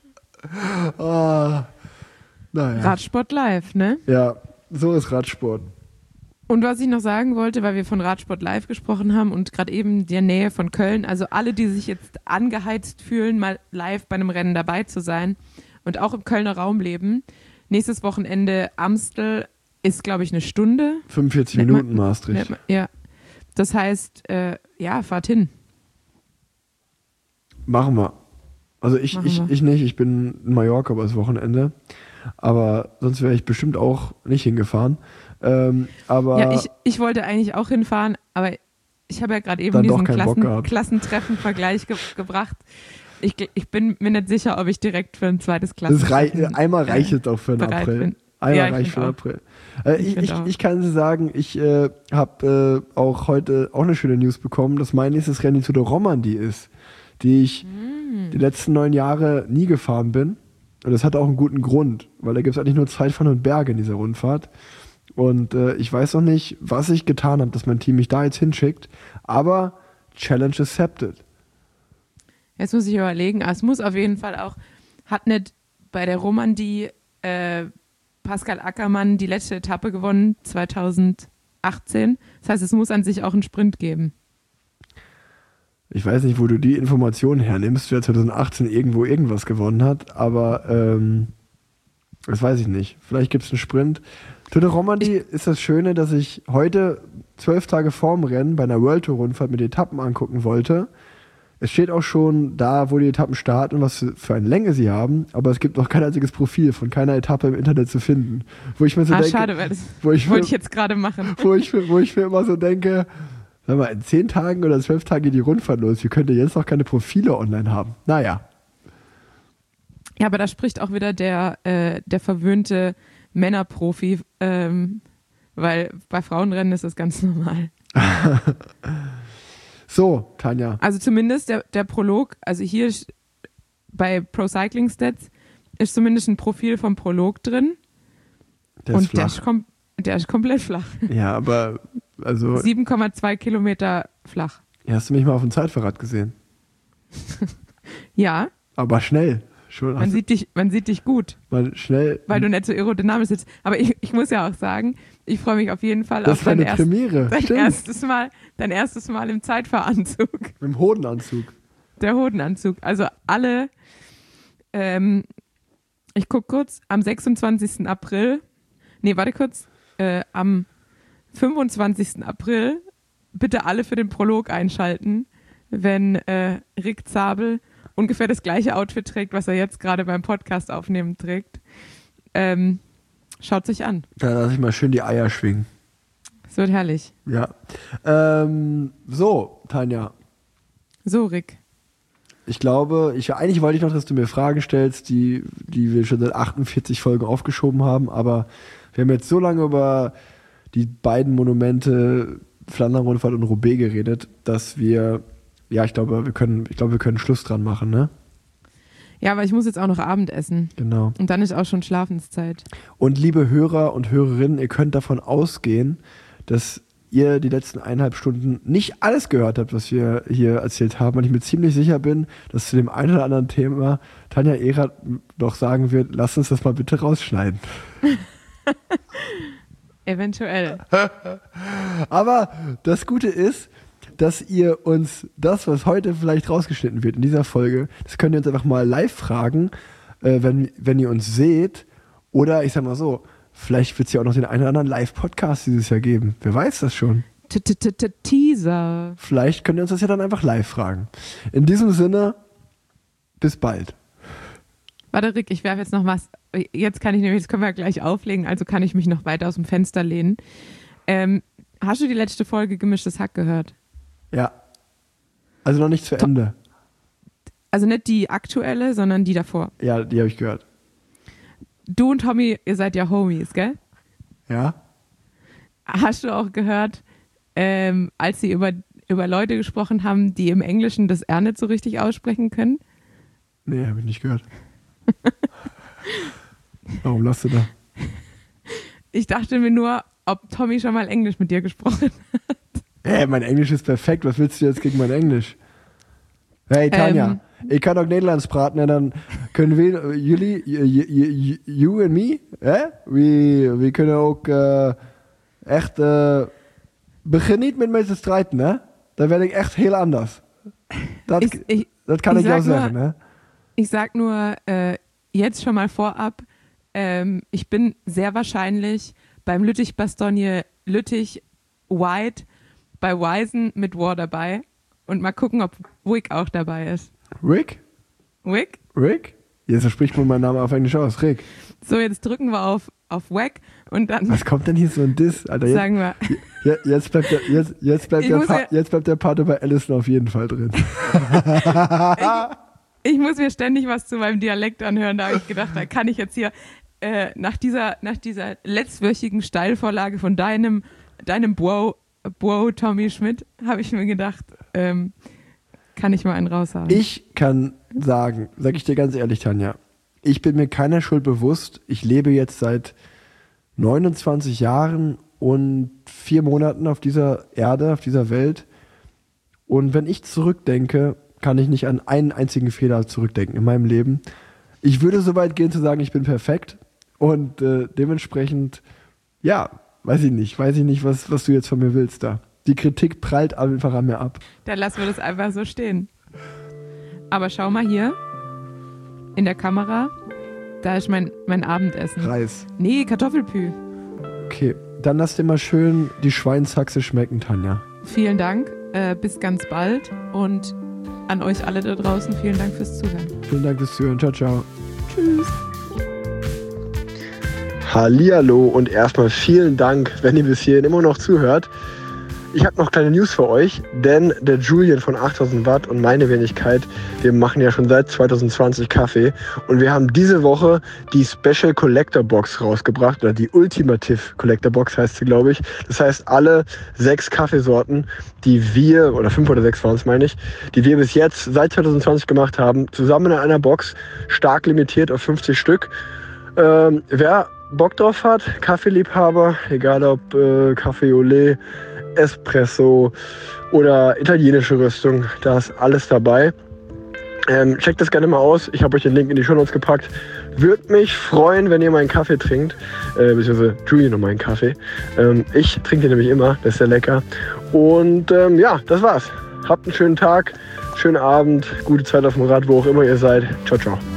Ah, naja. Radsport live, ne? Ja, so ist Radsport. Und was ich noch sagen wollte, weil wir von Radsport live gesprochen haben und gerade eben der Nähe von Köln, also alle, die sich jetzt angeheizt fühlen, mal live bei einem Rennen dabei zu sein und auch im Kölner Raum leben. Nächstes Wochenende Amstel ist, glaube ich, eine Stunde. fünfundvierzig Nennt man- Minuten Maastricht. Nennt man- Ja. Das heißt, äh, ja, fahrt hin. Machen wir. Also ich, Machen ich, wir. ich nicht, ich bin in Mallorca übers Wochenende. Aber sonst wäre ich bestimmt auch nicht hingefahren. Ähm, aber Ja, ich, ich wollte eigentlich auch hinfahren, aber ich habe ja gerade eben Dann doch diesen keinen Bock Klassen, gehabt. Klassentreffen-Vergleich ge gebracht. Ich, ich bin mir nicht sicher, ob ich direkt für ein zweites das rei Klassentreffen einmal reicht äh, es auch für den bereit April. bin. Einmal Ja, ich reicht für den find auch. April. Äh, Ich ich, find ich, auch. ich kann Sie sagen, ich äh, habe äh, auch heute auch eine schöne News bekommen, dass mein nächstes Rennen die Tour de Romandie ist, die ich Hm. die letzten neun Jahre nie gefahren bin. Und das hat auch einen guten Grund, weil da gibt es eigentlich nur Zeitfahren und Berge in dieser Rundfahrt. Und äh, ich weiß noch nicht, was ich getan habe, dass mein Team mich da jetzt hinschickt, aber Challenge accepted. Jetzt muss ich überlegen, aber es muss auf jeden Fall auch, hat nicht bei der Romandie äh, Pascal Ackermann die letzte Etappe gewonnen, zweitausendachtzehn. Das heißt, es muss an sich auch einen Sprint geben. Ich weiß nicht, wo du die Informationen hernimmst, wer zweitausendachtzehn irgendwo irgendwas gewonnen hat, aber ähm, das weiß ich nicht. Vielleicht gibt es einen Sprint. Tour de Romandie ist das Schöne, dass ich heute zwölf Tage vorm Rennen bei einer World Tour Rundfahrt mit Etappen angucken wollte. Es steht auch schon da, wo die Etappen starten und was für eine Länge sie haben, aber es gibt noch kein einziges Profil von keiner Etappe im Internet zu finden. Wo ich mir so ah, denke, schade, weil das wo ich, wollte mir, ich jetzt gerade machen. wo, ich, mir- wo ich mir immer so denke, sag mal, in zehn Tagen oder zwölf Tagen geht die Rundfahrt los. Wir könnten jetzt noch keine Profile online haben. Naja. Ja, aber da spricht auch wieder der, äh, der verwöhnte Männerprofi, ähm, weil bei Frauenrennen ist das ganz normal. So, Tanja. Also zumindest der, der Prolog, also hier ist- bei Pro Cycling Stats ist zumindest ein Profil vom Prolog drin Der und ist der flach. ist, kom der ist komplett flach. Ja, aber, also, sieben Komma zwei Kilometer flach. hast du mich mal auf dem Zeitfahrrad gesehen? Ja, Aber schnell. Schon, man hast sieht, dich, man sieht dich gut, du mal schnell. weil du nicht so aerodynamisch sitzt. Aber ich, ich muss ja auch sagen, ich freue mich auf jeden Fall das auf ist deine dein, erst, Premiere. dein, Stimmt. erstes Mal, dein erstes Mal im Zeitfahranzug. Mit dem Hodenanzug. Der Hodenanzug. Also alle, ähm, ich gucke kurz, am sechsundzwanzigsten April, nee, warte kurz, äh, am fünfundzwanzigsten April bitte alle für den Prolog einschalten, wenn äh, Rick Zabel ungefähr das gleiche Outfit trägt, was er jetzt gerade beim Podcast aufnehmen trägt. Ähm, schaut sich an. Da lasse ich mal schön die Eier schwingen. Es wird herrlich. Ja. Ähm, so, Tanja. So, Rick. Ich glaube, ich, eigentlich wollte ich noch, dass du mir Fragen stellst, die, die wir schon seit achtundvierzig Folgen aufgeschoben haben, aber wir haben jetzt so lange über die beiden Monumente Flandern-Rundfahrt und Roubaix geredet, dass wir, ja, ich glaube, wir können, ich glaube, wir können Schluss dran machen, ne? Ja, aber ich muss jetzt auch noch Abendessen. Genau. Und dann ist auch schon Schlafenszeit. Und liebe Hörer und Hörerinnen, ihr könnt davon ausgehen, dass ihr die letzten eineinhalb Stunden nicht alles gehört habt, was wir hier erzählt haben. Und ich mir ziemlich sicher bin, dass zu dem einen oder anderen Thema Tanja Erath noch sagen wird, lass uns das mal bitte rausschneiden. Eventuell. Aber das Gute ist, dass ihr uns das, was heute vielleicht rausgeschnitten wird in dieser Folge, das könnt ihr uns einfach mal live fragen, äh, wenn, wenn ihr uns seht. Oder ich sag mal so, vielleicht wird es ja auch noch den einen oder anderen Live-Podcast dieses Jahr geben. Wer weiß das schon? Teaser. Vielleicht könnt ihr uns das ja dann einfach live fragen. In diesem Sinne, bis bald. Warte, Rick, ich werfe jetzt noch was. Jetzt kann ich nämlich, das können wir ja gleich auflegen, also kann ich mich noch weiter aus dem Fenster lehnen. Ähm, hast du die letzte Folge Gemischtes Hack gehört? Ja. Also noch nicht zu To- Ende. Also nicht die aktuelle, sondern die davor. Ja, die habe ich gehört. Du und Tommy, ihr seid ja Homies, gell? Ja? Hast du auch gehört, ähm, als sie über, über Leute gesprochen haben, die im Englischen das R nicht so richtig aussprechen können? Nee, habe ich nicht gehört. Warum lachst du da? Ich dachte mir nur, ob Tommy schon mal Englisch mit dir gesprochen hat. Hey, mein Englisch ist perfekt. Was willst du jetzt gegen mein Englisch? Hey, Tanja, Ähm. ich kann auch Nederlands praten en dan kunnen we, jullie, you, you and me, hè? We, we kunnen ook uh, echt, uh, begin niet met mij te strijten, hè? Dan werde ich echt heel anders. Dat, Ich, ich, dat kan ich ich, auch sag nur- sagen, ne? ich sag nur äh, jetzt schon mal vorab, ähm, ich bin sehr wahrscheinlich beim Lüttich-Bastogne Lüttich White bei Wisen mit War dabei und mal gucken, ob Wick auch dabei ist. Rick? Wick? Rick? Jetzt spricht man meinen Namen auf Englisch aus. Rick. So, jetzt drücken wir auf, auf Wack und dann Was kommt denn hier so ein Diss? Alter, jetzt, sagen wir, je- jetzt, bleibt der, jetzt, jetzt, bleibt Ich der muss Pa- ja- jetzt bleibt der Part bei Allison auf jeden Fall drin. ich muss mir ständig was zu meinem Dialekt anhören. Da habe ich gedacht, da kann ich jetzt hier äh, nach dieser, nach dieser letztwöchigen Steilvorlage von deinem, deinem Bro, Bro Tommy Schmidt, habe ich mir gedacht, ähm, kann ich mal einen raushauen. Ich kann sagen, sag ich dir ganz ehrlich, Tanja, ich bin mir keiner Schuld bewusst. Ich lebe jetzt seit neunundzwanzig Jahren und vier Monaten auf dieser Erde, auf dieser Welt. Und wenn ich zurückdenke, kann ich nicht an einen einzigen Fehler zurückdenken in meinem Leben. Ich würde so weit gehen zu sagen, ich bin perfekt. Und äh, dementsprechend, ja, weiß ich nicht, weiß ich nicht, was, was du jetzt von mir willst da. Die Kritik prallt einfach an mir ab. Dann lassen wir das einfach so stehen. Aber schau mal hier in der Kamera, da ist mein, mein Abendessen. Reis. Nee, Kartoffelpü. Okay, dann lass dir mal schön die Schweinshaxe schmecken, Tanja. Vielen Dank, äh, bis ganz bald und an euch alle da draußen, vielen Dank fürs Zuhören. Vielen Dank fürs Zuhören. Ciao, ciao. Tschüss. Hallihallo und erstmal vielen Dank, wenn ihr bis hierhin immer noch zuhört. Ich habe noch kleine News für euch, denn der Julian von achttausend Watt und meine Wenigkeit, wir machen ja schon seit zwanzig zwanzig Kaffee und wir haben diese Woche die Special Collector Box rausgebracht, oder die Ultimative Collector Box heißt sie, glaube ich. Das heißt, alle sechs Kaffeesorten, die wir, oder fünf oder sechs waren es, meine ich, die wir bis jetzt seit zwanzig zwanzig gemacht haben, zusammen in einer Box, stark limitiert auf fünfzig Stück. Ähm, wer Bock drauf hat, Kaffeeliebhaber, egal ob äh, Kaffee Olé, Espresso oder italienische Röstung, da ist alles dabei. Ähm, checkt das gerne mal aus. Ich habe euch den Link in die Shownotes gepackt. Würde mich freuen, wenn ihr meinen Kaffee trinkt, äh, beziehungsweise Julian und meinen Kaffee. Ähm, ich trinke den nämlich immer, das ist sehr lecker. Und ähm, ja, das war's. Habt einen schönen Tag, schönen Abend, gute Zeit auf dem Rad, wo auch immer ihr seid. Ciao, ciao.